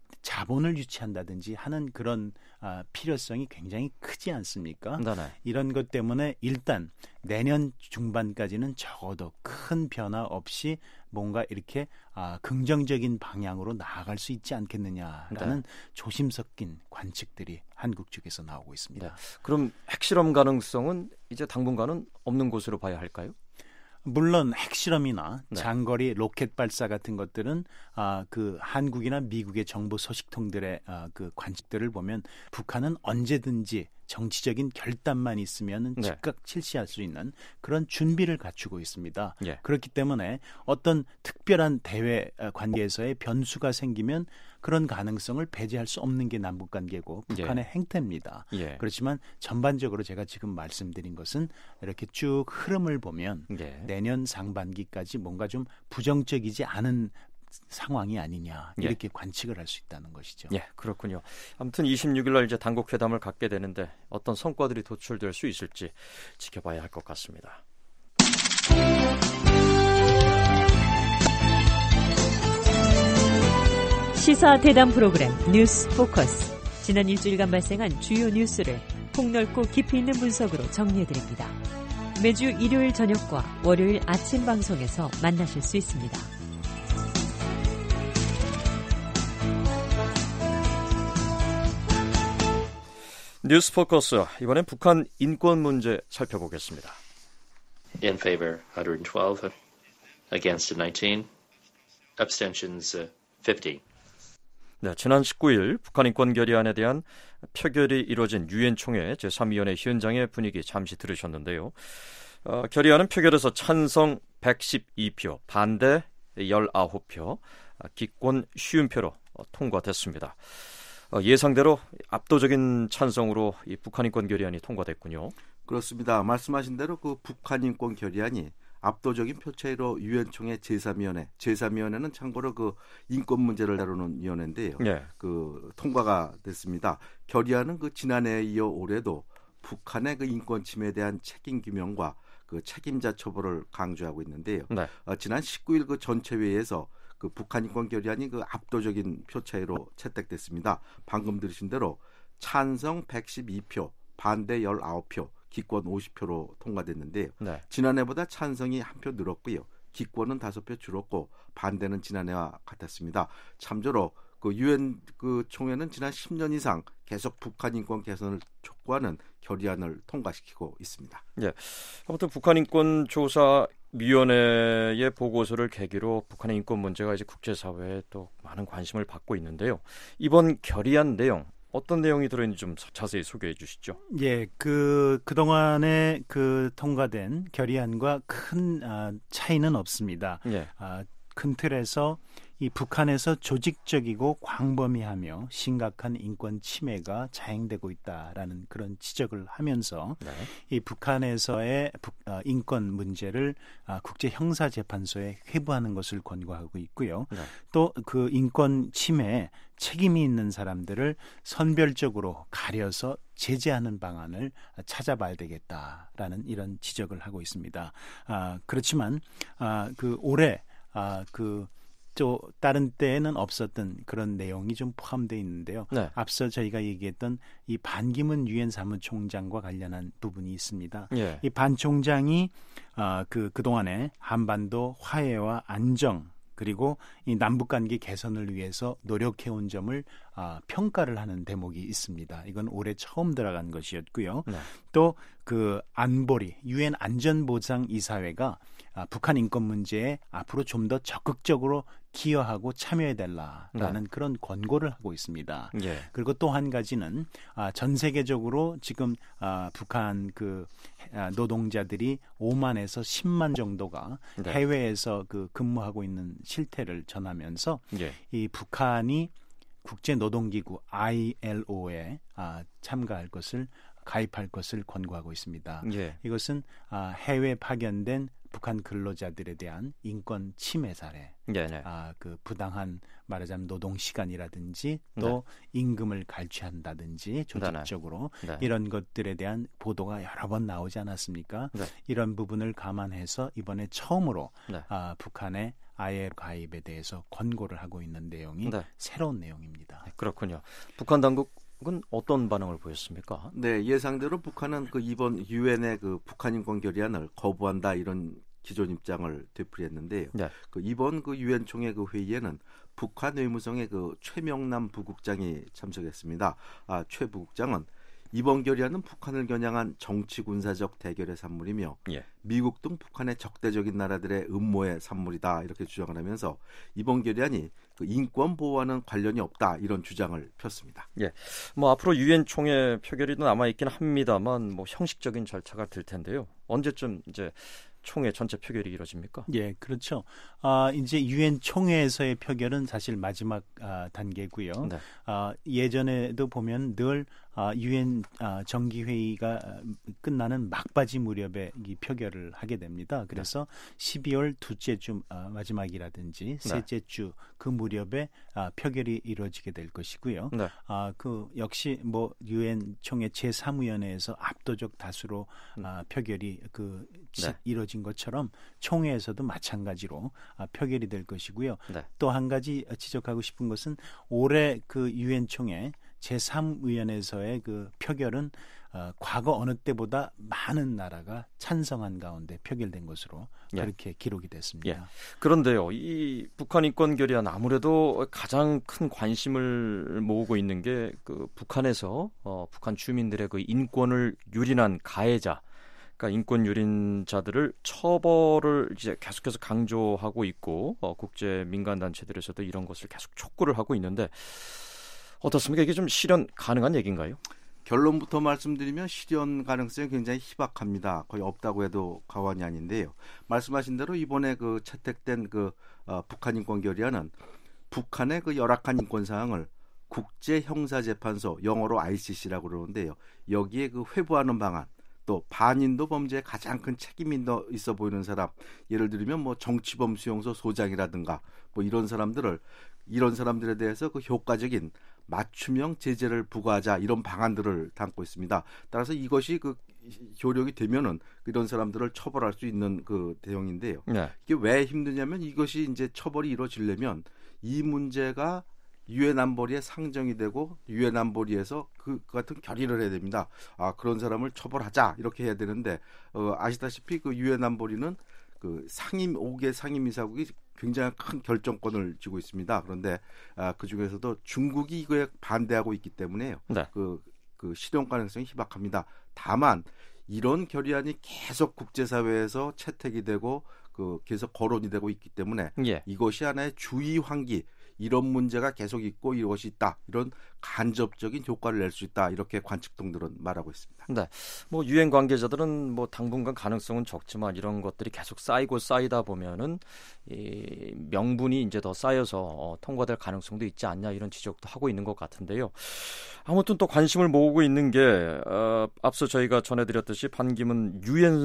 S6: 자본을 유치한다든지 하는 그런 아, 필요성이 굉장히 크지 않습니까?
S5: 네네.
S6: 이런 것 때문에 일단 내년 중반까지는 적어도 큰 변화 없이 뭔가 이렇게 아, 긍정적인 방향으로 나아갈 수 있지 않겠느냐라는
S5: 네.
S6: 조심 섞인 관측들이 한국 쪽에서 나오고 있습니다.
S5: 네. 그럼 핵실험 가능성은 이제 당분간은 없는 것으로 봐야 할까요?
S6: 물론 핵실험이나
S5: 네.
S6: 장거리 로켓 발사 같은 것들은 아, 그 한국이나 미국의 정보 소식통들의 아, 그 관측들을 보면 북한은 언제든지 정치적인 결단만 있으면
S5: 네.
S6: 즉각 실시할 수 있는 그런 준비를 갖추고 있습니다.
S5: 예.
S6: 그렇기 때문에 어떤 특별한 대외 관계에서의 변수가 생기면 그런 가능성을 배제할 수 없는 게 남북관계고 북한의
S5: 예.
S6: 행태입니다.
S5: 예.
S6: 그렇지만 전반적으로 제가 지금 말씀드린 것은 이렇게 쭉 흐름을 보면
S5: 예.
S6: 내년 상반기까지 뭔가 좀 부정적이지 않은 상황이 아니냐 이렇게 예. 관측을 할 수 있다는 것이죠.
S5: 예, 그렇군요. 아무튼 이십육 일 날 이제 당국 회담을 갖게 되는데 어떤 성과들이 도출될 수 있을지 지켜봐야 할 것 같습니다.
S8: 시사 대담 프로그램 뉴스 포커스. 지난 일주일간 발생한 주요 뉴스를 폭넓고 깊이 있는 분석으로 정리해드립니다. 매주 일요일 저녁과 월요일 아침 방송에서 만나실 수 있습니다.
S5: 뉴스 포커스, 이번엔 북한 인권 문제 살펴보겠습니다.
S10: In favor one twelve, against nineteen, abstentions fifty.
S5: 네, 지난 십구 일 북한 인권 결의안에 대한 표결이 이루어진 유엔 총회 제삼 위원회 현장의 분위기 잠시 들으셨는데요. 어, 결의안은 표결에서 찬성 백십이 표, 반대 십구 표, 기권 오십 표로 통과됐습니다. 어, 예상대로 압도적인 찬성으로 이 북한 인권 결의안이 통과됐군요.
S7: 그렇습니다. 말씀하신 대로 그 북한 인권 결의안이 압도적인 표차이로 유엔 총회 제삼 위원회, 제삼 위원회는 참고로 그 인권 문제를 다루는 위원회인데요. 네. 그 통과가 됐습니다. 결의안은 그 지난해에 이어 올해도 북한의 그 인권 침해에 대한 책임 규명과 그 책임자 처벌을 강조하고 있는데요. 네. 어, 지난 십구 일 그 전체 회의에서 그 북한 인권 결의안이 그 압도적인 표 차이로 채택됐습니다. 방금 들으신 대로 찬성 백십이 표, 반대 십구 표, 기권 오십 표로 통과됐는데요. 네. 지난해보다 찬성이 한 표 늘었고요. 기권은 다섯 표 줄었고 반대는 지난해와 같았습니다. 참조로 그 유엔 그 총회는 지난 십 년 이상 계속 북한 인권 개선을 촉구하는 결의안을 통과시키고 있습니다.
S5: 예. 아무튼 북한 인권 조사 위원회의 보고서를 계기로 북한의 인권 문제가 이제 국제사회에 또 많은 관심을 받고 있는데요. 이번 결의안 내용 어떤 내용이 들어있는지 좀 자세히 소개해 주시죠.
S6: 예, 그 그동안에 그 통과된 결의안과 큰 아, 차이는 없습니다. 예. 아, 큰 틀에서 이 북한에서 조직적이고 광범위하며 심각한 인권 침해가 자행되고 있다라는 그런 지적을 하면서 네. 이 북한에서의 북, 어, 인권 문제를 아, 국제형사재판소에 회부하는 것을 권고하고 있고요. 네. 또 그 인권 침해에 책임이 있는 사람들을 선별적으로 가려서 제재하는 방안을 찾아봐야 되겠다라는 이런 지적을 하고 있습니다. 아, 그렇지만 아, 그 올해 아, 그 또 다른 때에는 없었던 그런 내용이 좀 포함되어 있는데요. 네. 앞서 저희가 얘기했던 이 반기문 유엔 사무총장과 관련한 부분이 있습니다. 예. 이 반 총장이 어, 그 그동안에 한반도 화해와 안정 그리고 이 남북관계 개선을 위해서 노력해온 점을 아, 평가를 하는 대목이 있습니다. 이건 올해 처음 들어간 것이었고요. 네. 또 그 안보리 유엔 안전보장이사회가 아, 북한 인권 문제에 앞으로 좀 더 적극적으로 기여하고 참여해달라라는 네. 그런 권고를 하고 있습니다. 예. 그리고 또 한 가지는 아, 전 세계적으로 지금 아, 북한 그 아, 노동자들이 오만에서 십만 정도가 네. 해외에서 그 근무하고 있는 실태를 전하면서 예. 이 북한이 국제노동기구 아이엘오에 아, 참가할 것을 가입할 것을 권고하고 있습니다. 예. 이것은 아, 해외 파견된 북한 근로자들에 대한 인권 침해 사례, 네네. 아, 그 부당한 말하자면 노동 시간이라든지 또 네. 임금을 갈취한다든지 조직적으로 네. 이런 것들에 대한 보도가 여러 번 나오지 않았습니까? 네. 이런 부분을 감안해서 이번에 처음으로 네. 아, 북한의 아이엘 가입에 대해서 권고를 하고 있는 내용이 네. 새로운 내용입니다.
S5: 네, 그렇군요. 북한 당국 은 어떤 반응을 보였습니까?
S7: 네, 예상대로 북한은 그 이번 유엔의 그 북한 인권 결의안을 거부한다 이런 기존 입장을 되풀이했는데요. 네. 그 이번 그 유엔 총회 그 회의에는 북한 외무성의 그 최명남 부국장이 참석했습니다. 아, 최 부국장은 이번 결의안은 북한을 겨냥한 정치 군사적 대결의 산물이며 예. 미국 등 북한의 적대적인 나라들의 음모의 산물이다 이렇게 주장을 하면서 이번 결의안이 그 인권 보호와는 관련이 없다 이런 주장을 폈습니다.
S5: 예, 뭐 앞으로 유엔 총회 표결이 남아 있긴 합니다만 뭐 형식적인 절차가 될 텐데요. 언제쯤 이제 총회 전체 표결이 이루어집니까?
S6: 예, 그렇죠. 아, 이제 유엔 총회에서의 표결은 사실 마지막 아, 단계고요.
S5: 네.
S6: 아, 예전에도 보면 늘 아, 유엔 아, 정기회의가 끝나는 막바지 무렵에 이 표결을 하게 됩니다. 그래서 네. 십이월 둘째 주 아, 마지막이라든지 셋째 네. 주 그 무렵에 아, 표결이 이루어지게 될 것이고요. 네. 아, 그 역시 뭐 유엔 총회 제삼 위원회에서 압도적 다수로 음. 아, 표결이 그 네. 이루어진 것처럼 총회에서도 마찬가지로 아, 표결이 될 것이고요. 네. 또 한 가지 지적하고 싶은 것은 올해 그 유엔 총회 제삼 위원회에서의 그 표결은 어, 과거 어느 때보다 많은 나라가 찬성한 가운데 표결된 것으로 예. 그렇게 기록이 됐습니다.
S5: 예. 그런데요, 이 북한 인권 결의안 아무래도 가장 큰 관심을 모으고 있는 게 그 북한에서 어, 북한 주민들의 그 인권을 유린한 가해자, 그러니까 인권 유린자들을 처벌을 이제 계속해서 강조하고 있고 어, 국제 민간 단체들에서도 이런 것을 계속 촉구를 하고 있는데. 어떻습니까? 이게 좀 실현 가능한 얘기인가요?
S7: 결론부터 말씀드리면 실현 가능성이 굉장히 희박합니다. 거의 없다고 해도 과언이 아닌데요. 말씀하신 대로 이번에 그 채택된 그 어, 북한 인권 결의안은 북한의 그 열악한 인권 사항을 국제 형사 재판소, 영어로 아이씨씨라고 그러는데요. 여기에 그 회부하는 방안, 또 반인도 범죄에 가장 큰 책임이 있어 보이는 사람, 예를 들면 뭐 정치범 수용소 소장이라든가 뭐 이런 사람들을 이런 사람들에 대해서 그 효과적인 맞춤형 제재를 부과하자 이런 방안들을 담고 있습니다. 따라서 이것이 그 효력이 되면은 이런 사람들을 처벌할 수 있는 그 대응인데요. 네. 이게 왜 힘드냐면 이것이 이제 처벌이 이루어지려면 이 문제가 유엔 안보리에 상정이 되고 유엔 안보리에서 그 같은 결의를 해야 됩니다. 아 그런 사람을 처벌하자 이렇게 해야 되는데 어, 아시다시피 그 유엔 안보리는 그 상임 오 개 상임이사국이 굉장히 큰 결정권을 쥐고 있습니다. 그런데 아, 그 중에서도 중국이 이거에 반대하고 있기 때문에요. 네. 그, 그 실현 가능성이 희박합니다. 다만 이런 결의안이 계속 국제사회에서 채택이 되고 그 계속 거론이 되고 있기 때문에 예. 이것이 하나의 주의 환기, 이런 문제가 계속 있고 이것이 있다, 이런 간접적인 효과를 낼 수 있다, 이렇게 관측통들은 말하고 있습니다.
S5: 네, 뭐 유엔 관계자들은 뭐 당분간 가능성은 적지만 이런 것들이 계속 쌓이고 쌓이다 보면은 이 명분이 이제 더 쌓여서 어, 통과될 가능성도 있지 않냐 이런 지적도 하고 있는 것 같은데요. 아무튼 또 관심을 모으고 있는 게 어, 앞서 저희가 전해드렸듯이 반기문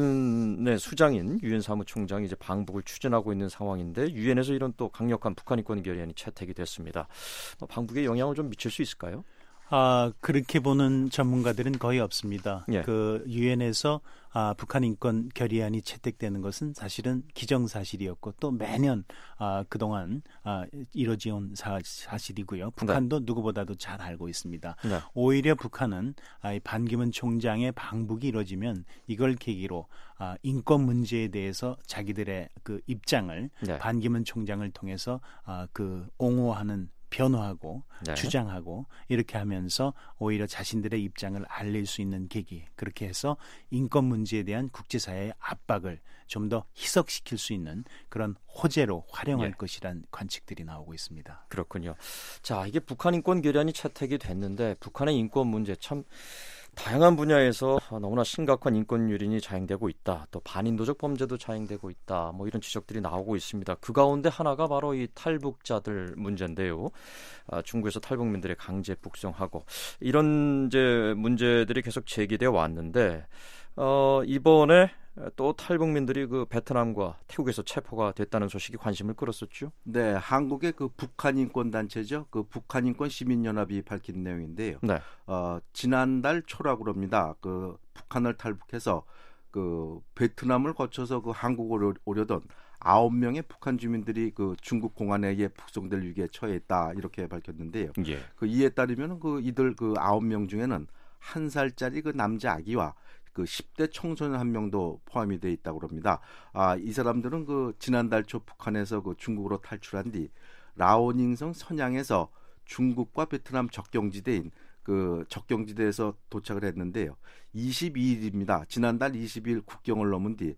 S5: 유엔의 수장인 유엔 사무총장이 이제 방북을 추진하고 있는 상황인데 유엔에서 이런 또 강력한 북한 인권 결의안이 채택이 됐습니다. 뭐 방북에 영향을 좀 미칠 수 있을까요?
S6: 아, 그렇게 보는 전문가들은 거의 없습니다. 예. 그 유엔에서 아, 북한 인권 결의안이 채택되는 것은 사실은 기정사실이었고 또 매년 아, 그동안 아, 이루어져온 사, 사실이고요. 북한도 네. 누구보다도 잘 알고 있습니다. 네. 오히려 북한은 아, 반기문 총장의 방북이 이루어지면 이걸 계기로 아, 인권 문제에 대해서 자기들의 그 입장을 네. 반기문 총장을 통해서 아, 그 옹호하는 변호하고 네. 주장하고 이렇게 하면서 오히려 자신들의 입장을 알릴 수 있는 계기, 그렇게 해서 인권 문제에 대한 국제사회의 압박을 좀 더 희석시킬 수 있는 그런 호재로 활용할 예. 것이란 관측들이 나오고 있습니다.
S5: 그렇군요. 자, 이게 북한 인권 결의안이 채택이 됐는데 북한의 인권 문제 참 다양한 분야에서 너무나 심각한 인권 유린이 자행되고 있다. 또 반인도적 범죄도 자행되고 있다. 뭐 이런 지적들이 나오고 있습니다. 그 가운데 하나가 바로 이 탈북자들 문제인데요. 아, 중국에서 탈북민들의 강제 북송하고 이런 이제 문제들이 계속 제기되어 왔는데 어, 이번에 또 탈북민들이 그 베트남과 태국에서 체포가 됐다는 소식이 관심을 끌었었죠.
S7: 네, 한국의 그 북한 인권 단체죠. 그 북한 인권 시민연합이 밝힌 내용인데요. 네. 어, 지난달 초라고 합니다. 그 북한을 탈북해서 그 베트남을 거쳐서 그 한국으로 오려던 아홉 명의 북한 주민들이 그 중국 공안에 의해 북송될 위기에 처해 있다, 이렇게 밝혔는데요. 예. 그 이에 따르면 그 이들 그 아홉 명 중에는 한 살짜리 그 남자 아기와 그 십 대 청소년 한 명도 포함이 돼 있다고 합니다. 아, 이 사람들은 그 지난달 초 북한에서 그 중국으로 탈출한 뒤 라오닝성 선양에서 중국과 베트남 적경지대인 그 적경지대에서 도착을 했는데요. 이십이 일입니다. 지난달 이십 일 국경을 넘은 뒤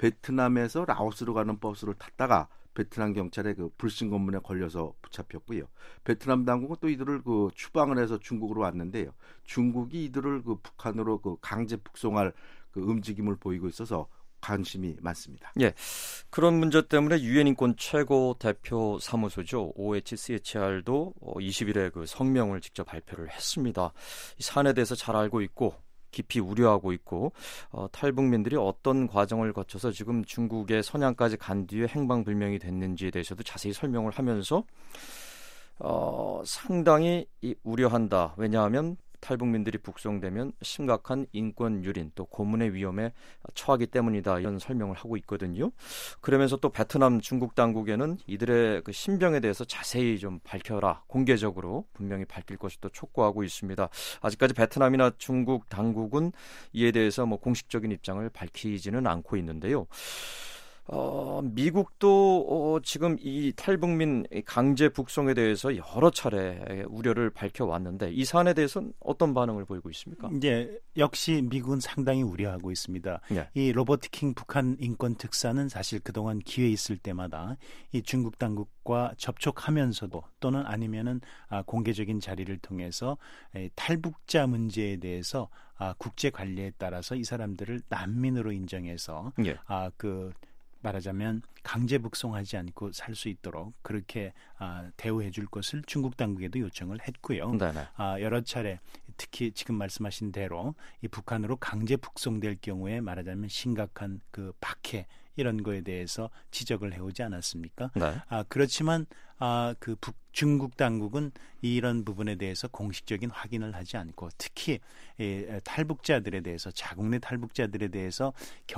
S7: 베트남에서 라오스로 가는 버스를 탔다가 베트남 경찰의 그 불신 검문에 걸려서 붙잡혔고요. 베트남 당국은 또 이들을 그 추방을 해서 중국으로 왔는데요. 중국이 이들을 그 북한으로 그 강제 북송할 그 움직임을 보이고 있어서 관심이 많습니다.
S5: 예, 그런 문제 때문에 유엔 인권 최고 대표 사무소죠 오에이치씨에이치알도 이십 일에 그 성명을 직접 발표를 했습니다. 이 사안에 대해서 잘 알고 있고 깊이 우려하고 있고 어, 탈북민들이 어떤 과정을 거쳐서 지금 중국의 선양까지 간 뒤에 행방불명이 됐는지에 대해서도 자세히 설명을 하면서 어, 상당히 이, 우려한다. 왜냐하면 탈북민들이 북송되면 심각한 인권 유린 또 고문의 위험에 처하기 때문이다. 이런 설명을 하고 있거든요. 그러면서 또 베트남 중국 당국에는 이들의 그 신병에 대해서 자세히 좀 밝혀라. 공개적으로 분명히 밝힐 것을 또 촉구하고 있습니다. 아직까지 베트남이나 중국 당국은 이에 대해서 뭐 공식적인 입장을 밝히지는 않고 있는데요. 어, 미국도 어, 지금 이 탈북민 강제 북송에 대해서 여러 차례 우려를 밝혀왔는데 이 사안에 대해서는 어떤 반응을 보이고 있습니까?
S6: 이제 역시 미국은 상당히 우려하고 있습니다. 네. 이 로버트 킹 북한 인권 특사는 사실 그동안 기회 있을 때마다 이 중국 당국과 접촉하면서도 또는 아니면은 아, 공개적인 자리를 통해서 이 탈북자 문제에 대해서 아, 국제 관례에 따라서 이 사람들을 난민으로 인정해서 네. 아, 그 말하자면 강제 북송하지 않고 살 수 있도록 그렇게 아, 대우해 줄 것을 중국 당국에도 요청을 했고요. 아, 여러 차례 특히 지금 말씀하신 대로 이 북한으로 강제 북송될 경우에 말하자면 심각한 그 박해 이런 거에 대해서 지적을 해오지 않았습니까? 네. 아, 그렇지만 아, 그 북, 중국 당국은 이런 부분에 대해서 공식적인 확인을 하지 않고 특히 예, 탈북자들에 대해서 자국 내 탈북자들에 대해서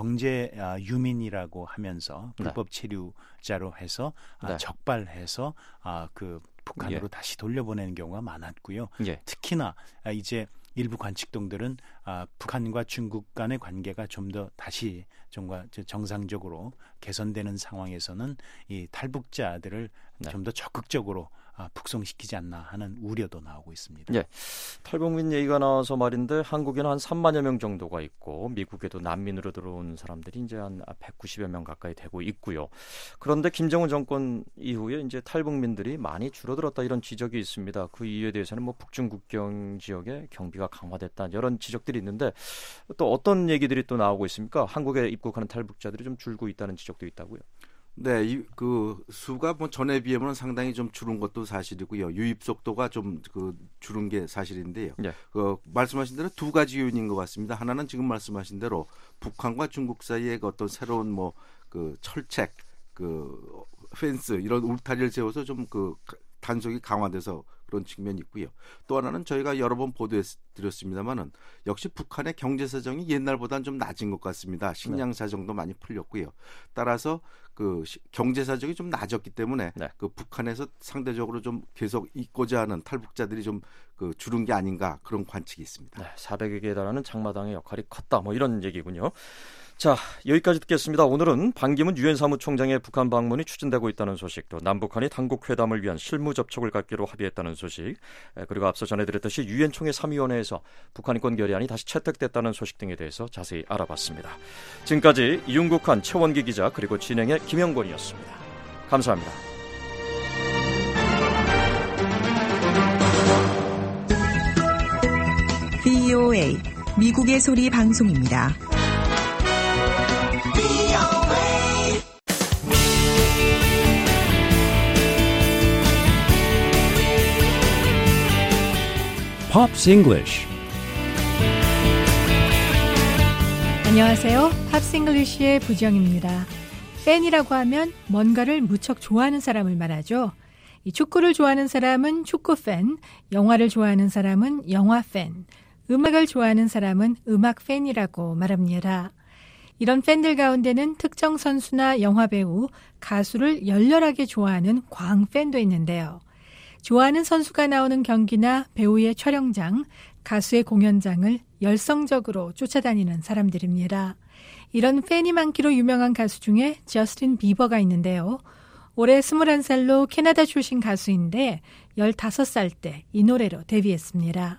S6: 경제 아, 유민이라고 하면서 불법 네. 체류자로 해서 아, 네. 적발해서 아, 그 북한으로 예. 다시 돌려보내는 경우가 많았고요. 예. 특히나 아, 이제 일부 관측동들은 아, 북한과 중국 간의 관계가 좀 더 다시 정말 정상적으로 개선되는 상황에서는 이 탈북자들을 네. 좀 더 적극적으로 아, 북송시키지 않나 하는 우려도 나오고 있습니다.
S5: 예, 탈북민 얘기가 나와서 말인데 한국에는 한 삼만여 명 정도가 있고 미국에도 난민으로 들어온 사람들이 이제 한 백구십여 명 가까이 되고 있고요. 그런데 김정은 정권 이후에 이제 탈북민들이 많이 줄어들었다 이런 지적이 있습니다. 그 이유에 대해서는 뭐 북중 국경 지역에 경비가 강화됐다 이런 지적들이 있는데 또 어떤 얘기들이 또 나오고 있습니까? 한국에 입국하는 탈북자들이 좀 줄고 있다는 지적도 있다고요.
S7: 네, 이, 그 수가 뭐 전에 비하면 상당히 좀 줄은 것도 사실이고요. 유입 속도가 좀 그 줄은 게 사실인데요. 네. 그 말씀하신 대로 두 가지 요인인 것 같습니다. 하나는 지금 말씀하신 대로 북한과 중국 사이에 그 어떤 새로운 뭐 그 철책, 그 펜스 이런 울타리를 세워서 좀 그 단속이 강화돼서 그런 측면이 있고요. 또 하나는 저희가 여러 번 보도해드렸습니다만은 역시 북한의 경제 사정이 옛날보다는 좀 낮은 것 같습니다. 식량 사정도 많이 풀렸고요. 따라서 그 경제 사정이 좀 낮았기 때문에 네. 그 북한에서 상대적으로 좀 계속 있고자 하는 탈북자들이 좀 그 줄은 게 아닌가 그런 관측이 있습니다.
S5: 네, 사백여 개에 달하는 장마당의 역할이 컸다. 뭐 이런 얘기군요. 자, 여기까지 듣겠습니다. 오늘은 반기문 유엔 사무총장의 북한 방문이 추진되고 있다는 소식, 또 남북한이 당국 회담을 위한 실무 접촉을 갖기로 합의했다는 소식, 그리고 앞서 전해드렸듯이 유엔 총회 삼 위원회에서 북한 인권 결의안이 다시 채택됐다는 소식 등에 대해서 자세히 알아봤습니다. 지금까지 이윤국한 최원기 기자 그리고 진행의 김영권이었습니다. 감사합니다.
S11: 브이오에이 미국의 소리 방송입니다.
S1: Pops English.
S12: 안녕하세요. 팝스 잉글리시의 부정입니다. 팬이라고 하면 뭔가를 무척 좋아하는 사람을 말하죠. 이 축구를 좋아하는 사람은 축구 팬, 영화를 좋아하는 사람은 영화 팬, 음악을 좋아하는 사람은 음악 팬이라고 말합니다. 이런 팬들 가운데는 특정 선수나 영화 배우, 가수를 열렬하게 좋아하는 광팬도 있는데요. 좋아하는 선수가 나오는 경기나 배우의 촬영장, 가수의 공연장을 열성적으로 쫓아다니는 사람들입니다. 이런 팬이 많기로 유명한 가수 중에 저스틴 비버가 있는데요. 올해 스물한 살로 캐나다 출신 가수인데 열다섯 살 때 이 노래로 데뷔했습니다.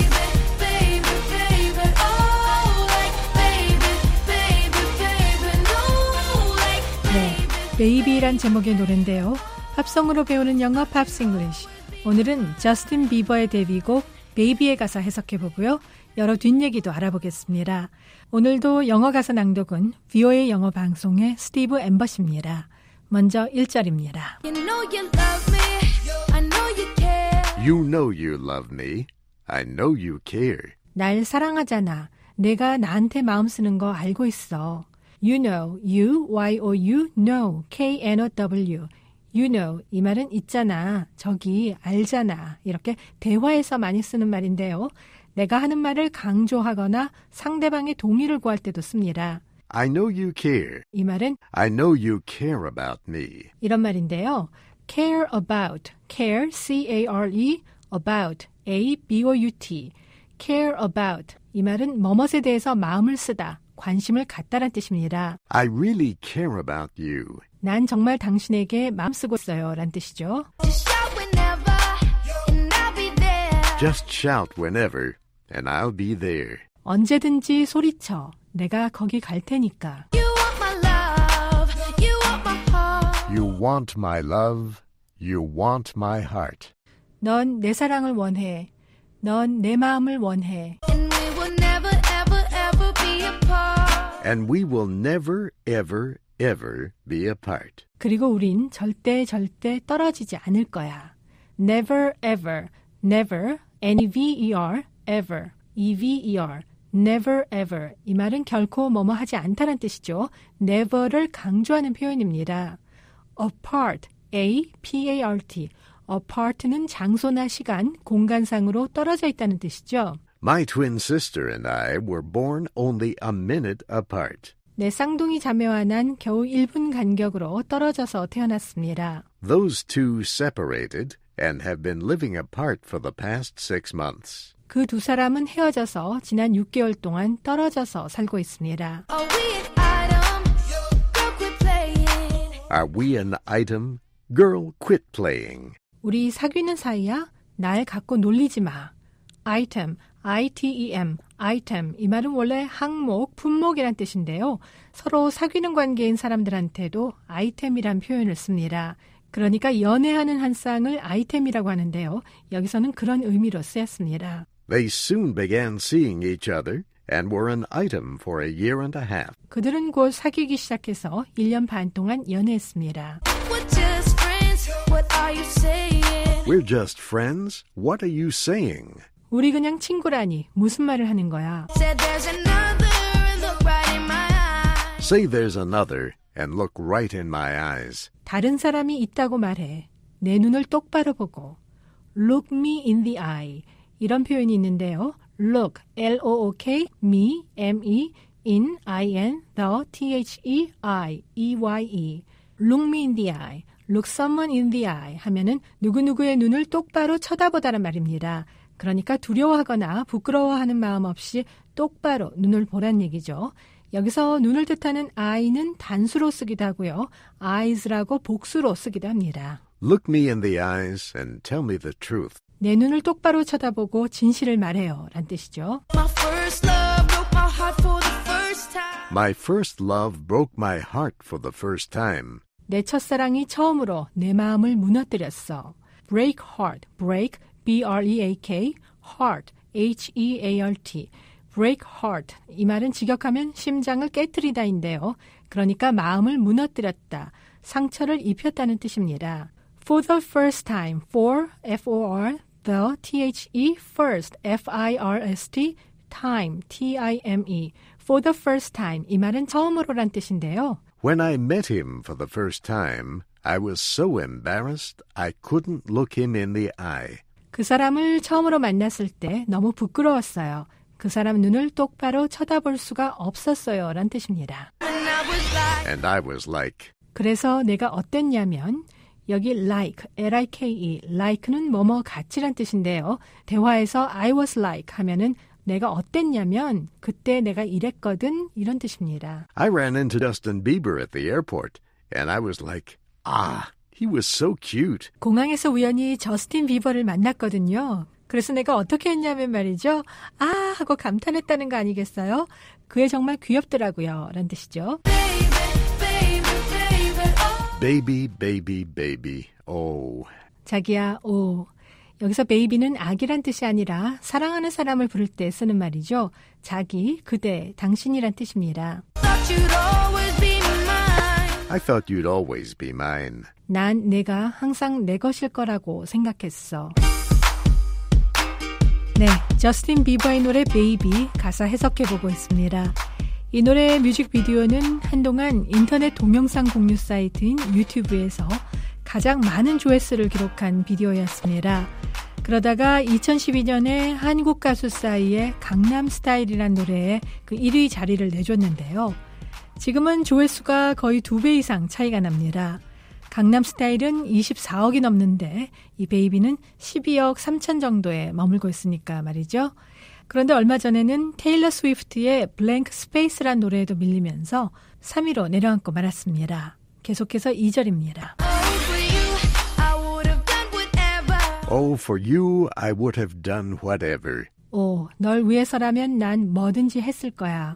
S12: 네, 베이비란 제목의 노래인데요. 팝송으로 배우는 영어 팝스 잉글리시. 오늘은 저스틴 비버의 데뷔곡 베이비의 가사 해석해보고요. 여러 뒷얘기도 알아보겠습니다. 오늘도 영어 가사 낭독은 브이오에이 영어 방송의 스티브 엠버십니다. 먼저 일 절입니다.
S13: You know you love me. I know you care.
S14: You know you love me. I know you care.
S12: 날 사랑하잖아. 내가 나한테 마음 쓰는 거 알고 있어. You know, you, Y-O-U, know, K-N-O-W. You know, 이 말은 있잖아, 저기, 알잖아. 이렇게 대화에서 많이 쓰는 말인데요. 내가 하는 말을 강조하거나 상대방의 동의를 구할 때도 씁니다.
S14: I know you care.
S12: 이 말은
S14: I know you care about me.
S12: 이런 말인데요. care about, care, C-A-R-E, about, A-B-O-U-T. care about. 이 말은 뭐뭇에 대해서 마음을 쓰다, 관심을 갖다란 뜻입니다.
S14: I really care about you.
S12: 난 정말 당신에게 마음 쓰고 있어요 란 뜻이죠.
S13: Just shout whenever, and I'll be there.
S14: Just shout whenever, and I'll be there.
S12: 언제든지 소리쳐. 내가 거기 갈 테니까.
S13: You want my love, you want my heart.
S14: You want my love, you want my heart.
S12: 넌 내 사랑을 원해. 넌 내 마음을 원해.
S13: And we will never, ever, ever be apart.
S14: And we will never, ever, ever be apart.
S12: 그리고 우린 절대 절대 떨어지지 않을 거야. Never, ever, never, N-E-V-E-R, ever, E-V-E-R, never, ever. 이 말은 결코 뭐뭐 하지 않다는 뜻이죠. never를 강조하는 표현입니다. apart, A-P-A-R-T. apart는 장소나 시간, 공간상으로 떨어져 있다는 뜻이죠.
S14: My twin sister and I were born only a minute apart.
S12: 내 쌍둥이 자매와 난 겨우 일 분 간격으로 떨어져서 태어났습니다.
S14: Those two separated and have been living apart for the past six months.
S12: 그 두 사람은 헤어져서 지난 육 개월 동안 떨어져서 살고 있습니다.
S13: Are we an item? Girl, quit playing.
S14: Are we an item? Girl, quit playing.
S12: 우리 사귀는 사이야? 날 갖고 놀리지 마. item, I-T-E-M, item. 이 말은 원래 항목, 품목이란 뜻인데요. 서로 사귀는 관계인 사람들한테도 아이템이란 표현을 씁니다. 그러니까 연애하는 한 쌍을 아이템이라고 하는데요. 여기서는 그런 의미로 쓰였습니다.
S14: They soon began seeing each other and were an item for a year and a half.
S12: 그들은 곧 사귀기 시작해서 일 년 반 동안 연애했습니다.
S13: We're just friends. What are you saying?
S14: We're just friends. What are you saying?
S12: 우리 그냥 친구라니 무슨 말을 하는 거야?
S13: Said there's another and look right in my eyes.
S14: Say there's another and look right in my eyes.
S12: 다른 사람이 있다고 말해. 내 눈을 똑바로 보고. Look me in the eye. 이런 표현이 있는데요. Look, L-O-O-K, me, M-E, in, I-N, the, T-H-E-I, E-Y-E. Look me in the eye. Look someone in the eye 하면은 누구누구의 눈을 똑바로 쳐다보다란 말입니다. 그러니까 두려워하거나 부끄러워하는 마음 없이 똑바로 눈을 보란 얘기죠. 여기서 눈을 뜻하는 eye는 단수로 쓰기도 하고요. eyes라고 복수로 쓰기도 합니다.
S14: Look me in the eyes and tell me the truth.
S12: 내 눈을 똑바로 쳐다보고 진실을 말해요 란 뜻이죠.
S13: My first love broke my heart for the first time.
S14: My first love broke my heart for the first time.
S12: 내 첫사랑이 처음으로 내 마음을 무너뜨렸어. break heart, break, B-R-E-A-K, heart, H-E-A-R-T. break heart. 이 말은 직역하면 심장을 깨트리다인데요. 그러니까 마음을 무너뜨렸다. 상처를 입혔다는 뜻입니다. For the first time, for, F-O-R, the, T-H-E, first, F-I-R-S-T, time, T-I-M-E. for the first time. 이 말은 처음으로란 뜻인데요.
S14: When I met him for the first time, I was so embarrassed I couldn't look him in the eye.
S12: 그 사람을 처음으로 만났을 때 너무 부끄러웠어요. 그 사람 눈을 똑바로 쳐다볼 수가 없었어요 란 뜻입니다.
S14: And I was like.
S12: 그래서 내가 어땠냐면 여기 like, L-I-K-E, like는 뭐뭐 같이란 뜻인데요. 대화에서 I was like 하면은 내가 어땠냐면 그때 내가 이랬거든 이런 뜻입니다.
S14: I ran into Justin Bieber at the airport and I was like, ah, he was so cute.
S12: 공항에서 우연히 저스틴 비버를 만났거든요. 그래서 내가 어떻게 했냐면 말이죠. 아 하고 감탄했다는 거 아니겠어요? 그애 정말 귀엽더라고요. 라는 뜻이죠.
S14: Baby, baby, baby, oh.
S12: 자기야, 오. 여기서 베이비는 아기란 뜻이 아니라 사랑하는 사람을 부를 때 쓰는 말이죠. 자기, 그대, 당신이란 뜻입니다.
S14: I thought you'd always be mine.
S12: 난 내가 항상 내 것일 거라고 생각했어. 네, 저스틴 비버의 노래 베이비 가사 해석해보고 있습니다. 이 노래의 뮤직비디오는 한동안 인터넷 동영상 공유 사이트인 유튜브에서 가장 많은 조회수를 기록한 비디오였습니다. 그러다가 이천십이 년에 한국 가수 사이에 강남스타일이란 노래에 그 일 위 자리를 내줬는데요. 지금은 조회수가 거의 두 배 이상 차이가 납니다. 강남스타일은 이십사억이 넘는데 이 베이비는 십이억 삼천 정도에 머물고 있으니까 말이죠. 그런데 얼마 전에는 테일러 스위프트의 블랭크 스페이스란 노래에도 밀리면서 삼 위로 내려앉고 말았습니다. 계속해서 이 절입니다.
S14: Oh, for you, I would have done whatever.
S12: 오, 널 위해서라면 난 뭐든지 했을 거야.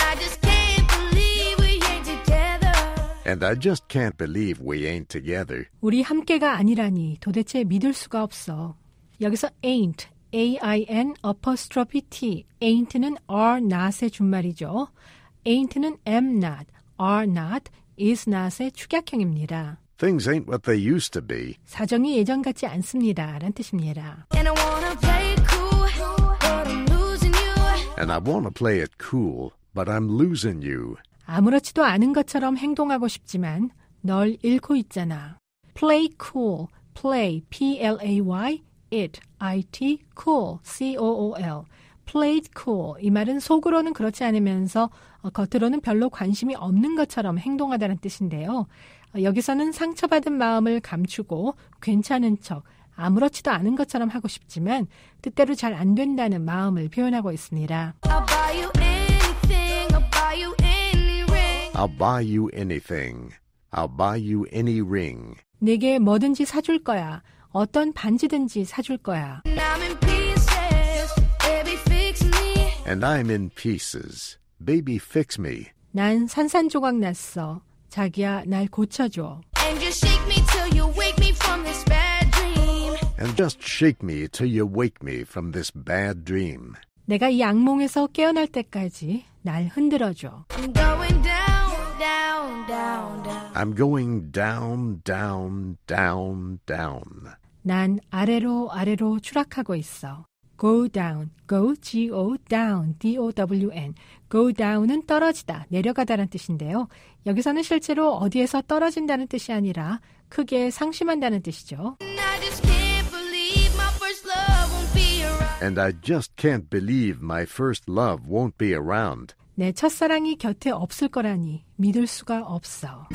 S14: And I just can't believe we ain't together.
S12: 우리 함께가 아니라니 도대체 믿을 수가 없어. 여기서 ain't, A-I-N apostrophe T, ain't는 are not의 준말이죠. ain't는 am not, are not, is not의 축약형입니다.
S14: Things ain't what they used to be.
S12: 사정이 예전 같지 않습니다. 라는 뜻입니다.
S14: And I want to play it cool, but I'm losing you.
S12: 아무렇지도 않은 것처럼 행동하고 싶지만 널 잃고 있잖아. Play cool, play, P-L-A-Y, it, I-T, cool, C-O-O-L. Played cool. 이 말은 속으로는 그렇지 않으면서 겉으로는 별로 관심이 없는 것처럼 행동하다는 뜻인데요. 여기서는 상처받은 마음을 감추고 괜찮은 척, 아무렇지도 않은 것처럼 하고 싶지만 뜻대로 잘 안 된다는 마음을 표현하고 있습니다.
S14: I'll buy you anything. I'll buy you any ring.
S12: 내게 뭐든지 사줄 거야. 어떤 반지든지 사줄 거야.
S14: And I'm in pieces. Baby, fix me.
S12: 난 산산조각 났어. 자기야, 날 고쳐줘.
S13: And just shake me till you wake me from this bad dream.
S14: And just shake me till you wake me from this bad dream.
S12: 내가 이 악몽에서 깨어날 때까지 날 흔들어줘.
S13: I'm going down, down, down, down.
S14: I'm going down, down, down, down.
S12: 난 아래로 아래로 추락하고 있어. Go down, go, G-O, down, D-O-W-N. Go down은 떨어지다, 내려가다라는 뜻인데요. 여기서는 실제로 어디에서 떨어진다는 뜻이 아니라 크게 상심한다는 뜻이죠.
S14: And I just can't believe my first love won't be around.
S12: 내 첫사랑이 곁에 없을 거라니 믿을 수가 없어.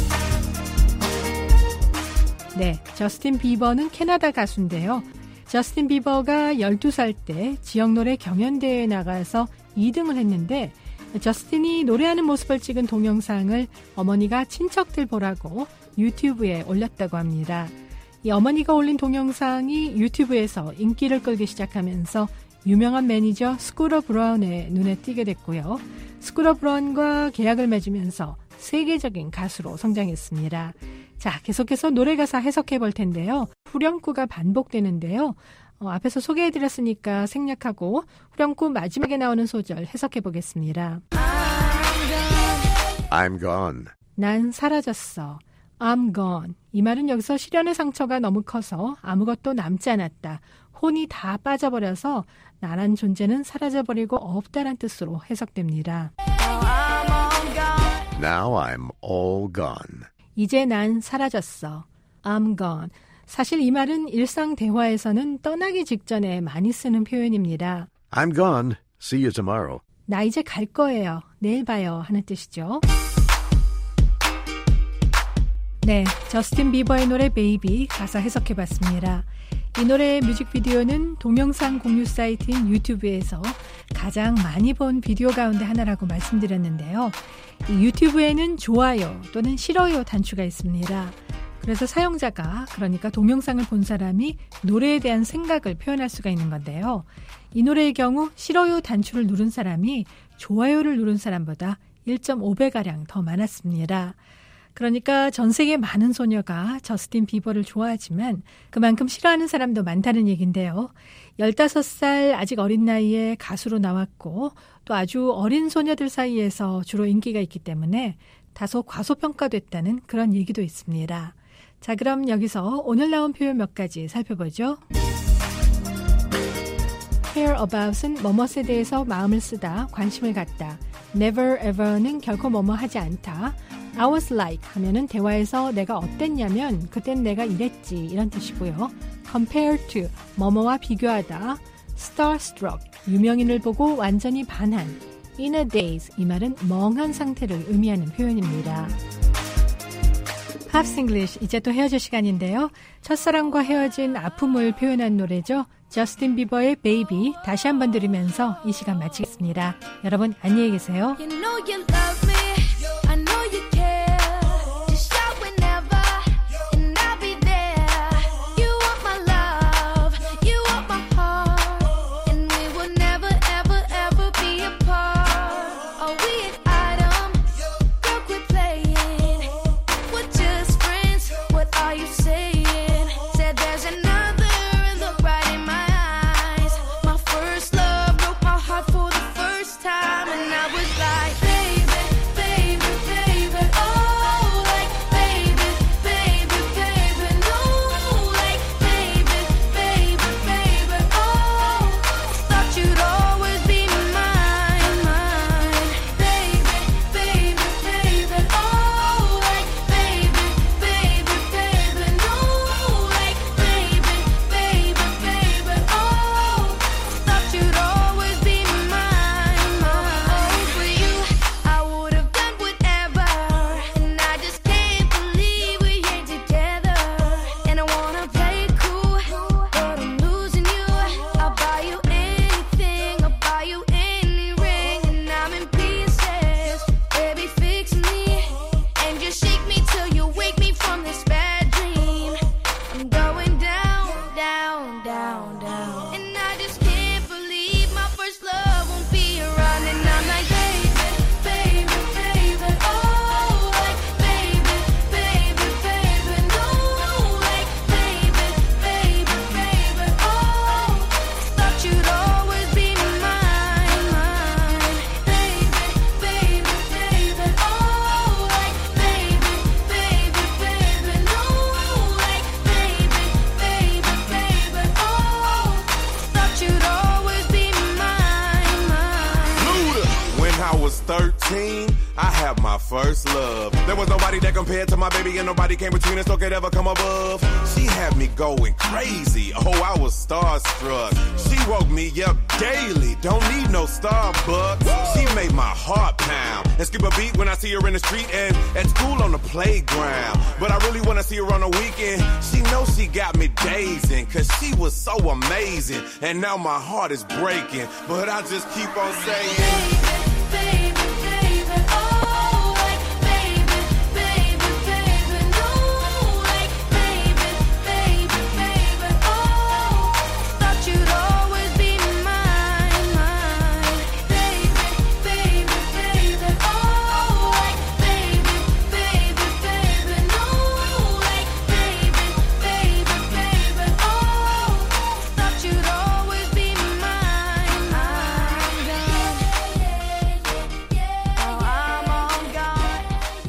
S12: 네, 저스틴 비버는 캐나다 가수인데요. 저스틴 비버가 열두 살 때 지역 노래 경연대회에 나가서 이 등을 했는데 저스틴이 노래하는 모습을 찍은 동영상을 어머니가 친척들 보라고 유튜브에 올렸다고 합니다. 이 어머니가 올린 동영상이 유튜브에서 인기를 끌기 시작하면서 유명한 매니저 스쿠러 브라운의 눈에 띄게 됐고요. 스쿠러 브라운과 계약을 맺으면서 세계적인 가수로 성장했습니다. 자, 계속해서 노래 가사 해석해 볼 텐데요. 후렴구가 반복되는데요. 어, 앞에서 소개해드렸으니까 생략하고 후렴구 마지막에 나오는 소절 해석해 보겠습니다.
S14: I'm gone.
S12: 난 사라졌어. I'm gone. 이 말은 여기서 시련의 상처가 너무 커서 아무것도 남지 않았다. 혼이 다 빠져버려서 나란 존재는 사라져버리고 없다란 뜻으로 해석됩니다.
S14: Now I'm all gone.
S12: 이제 난 사라졌어. I'm gone. 사실 이 말은 일상 대화에서는 떠나기 직전에 많이 쓰는 표현입니다.
S14: I'm gone. See you tomorrow.
S12: 나 이제 갈 거예요. 내일 봐요. 하는 뜻이죠. 네, 저스틴 비버의 노래 베이비 가사 해석해봤습니다. 이 노래의 뮤직비디오는 동영상 공유 사이트인 유튜브에서 가장 많이 본 비디오 가운데 하나라고 말씀드렸는데요. 이 유튜브에는 좋아요 또는 싫어요 단추가 있습니다. 그래서 사용자가, 그러니까 동영상을 본 사람이 노래에 대한 생각을 표현할 수가 있는 건데요. 이 노래의 경우 싫어요 단추를 누른 사람이 좋아요를 누른 사람보다 일 점 오 배가량 더 많았습니다. 그러니까 전 세계 많은 소녀가 저스틴 비버를 좋아하지만 그만큼 싫어하는 사람도 많다는 얘기인데요. 열다섯 살 아직 어린 나이에 가수로 나왔고 또 아주 어린 소녀들 사이에서 주로 인기가 있기 때문에 다소 과소평가됐다는 그런 얘기도 있습니다. 자, 그럼 여기서 오늘 나온 표현 몇 가지 살펴보죠. care about은 뭐뭇에 대해서 마음을 쓰다, 관심을 갖다. never ever는 결코 뭐뭐 하지 않다. I was like 하면은 대화에서 내가 어땠냐면 그땐 내가 이랬지 이런 뜻이고요. compare to 뭐뭐와 비교하다. starstruck 유명인을 보고 완전히 반한. in a daze 이 말은 멍한 상태를 의미하는 표현입니다. 팝스 잉글리쉬 이제 또 헤어질 시간인데요. 첫사랑과 헤어진 아픔을 표현한 노래죠. 저스틴 비버의 베이비 다시 한번 들으면서 이 시간 마치겠습니다. 여러분 안녕히 계세요.
S13: You know you love me. I know you care. Just shout whenever, and I'll be there. You want my love, you want my heart, and we will never, ever, ever be apart. Are we an item? Girl, quit playing. We're just friends. What are you saying? Said there's another look right in my eyes. My first love broke my heart for the first time, and I was like, baby, baby, baby, oh, like, baby, baby, baby, no, like, baby, baby, baby, oh, thought you'd always be mine, mine, baby, baby, baby, oh, like, baby, baby, baby, no, like, baby, baby, baby, oh, thought you'd always be mine, mine. For you, I would have done whatever, and I just can't believe we ain't together. And I wanna play it cool, but I'm losing you. I'll buy you anything, I'll buy you any ring, and I'm in pieces. Baby, fix me, and just shake me till you wake me from this bad dream. I'm going down, down, down, down, and I just can't believe my first love won't be around. And I'm like, baby, baby, baby, oh, like, baby, baby, baby, no, like, baby, baby, baby, oh, thought you'd always be mine, mine, baby, baby, baby, oh, like, baby, baby, baby, no, like, baby, baby, baby, oh, thought you'd always be mine, mine.
S15: Luda. When I was thirteen, I had my first love. There was nobody that compared to my baby, and nobody came between us or could ever come above. She had me going crazy. Oh, I was starstruck. She woke me up daily. Don't need no Starbucks. She made my heart pound and skip a beat when I see her in the street and at school on the playground. But I really wanna see her on the weekend. She knows she got me dazing, cause she was so amazing. And now my heart is breaking, but I just keep on saying,
S13: Baby, baby, oh, like, baby, baby, baby, no, like, baby, baby, baby, oh, thought you'd always be mine, mine, baby, baby, baby, oh, like, baby, baby, baby, no, like, baby, baby, baby, oh, thought you'd always be mine, mine, oh, I'm all gone.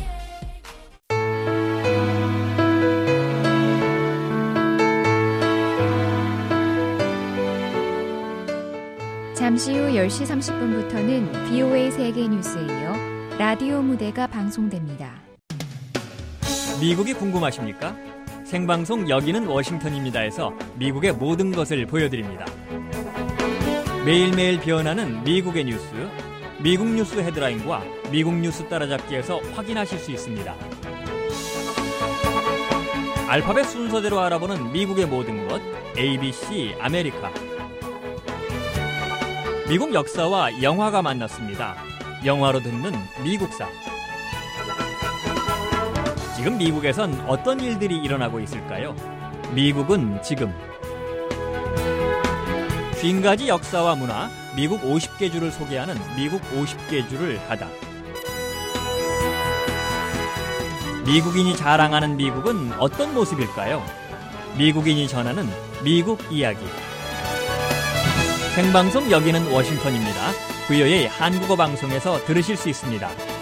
S3: 잠시 후 열 시 삼십 분부터는 브이오에이 세계 뉴스에 이어 라디오 무대가 방송됩니다.
S16: 미국이 궁금하십니까? 생방송 여기는 워싱턴입니다에서 미국의 모든 것을 보여드립니다. 매일매일 변하는 미국의 뉴스, 미국 뉴스 헤드라인과 미국 뉴스 따라잡기에서 확인하실 수 있습니다. 알파벳 순서대로 알아보는 미국의 모든 것, 에이비씨 아메리카. 미국 역사와 영화가 만났습니다. 영화로 듣는 미국사. 지금 미국에선 어떤 일들이 일어나고 있을까요? 미국은 지금. 오십 가지 역사와 문화, 미국 오십 개 주를 소개하는 미국 오십 개 주를 하다. 미국인이 자랑하는 미국은 어떤 모습일까요? 미국인이 전하는 미국 이야기. 생방송 여기는 워싱턴입니다. 브이오에이 한국어 방송에서 들으실 수 있습니다.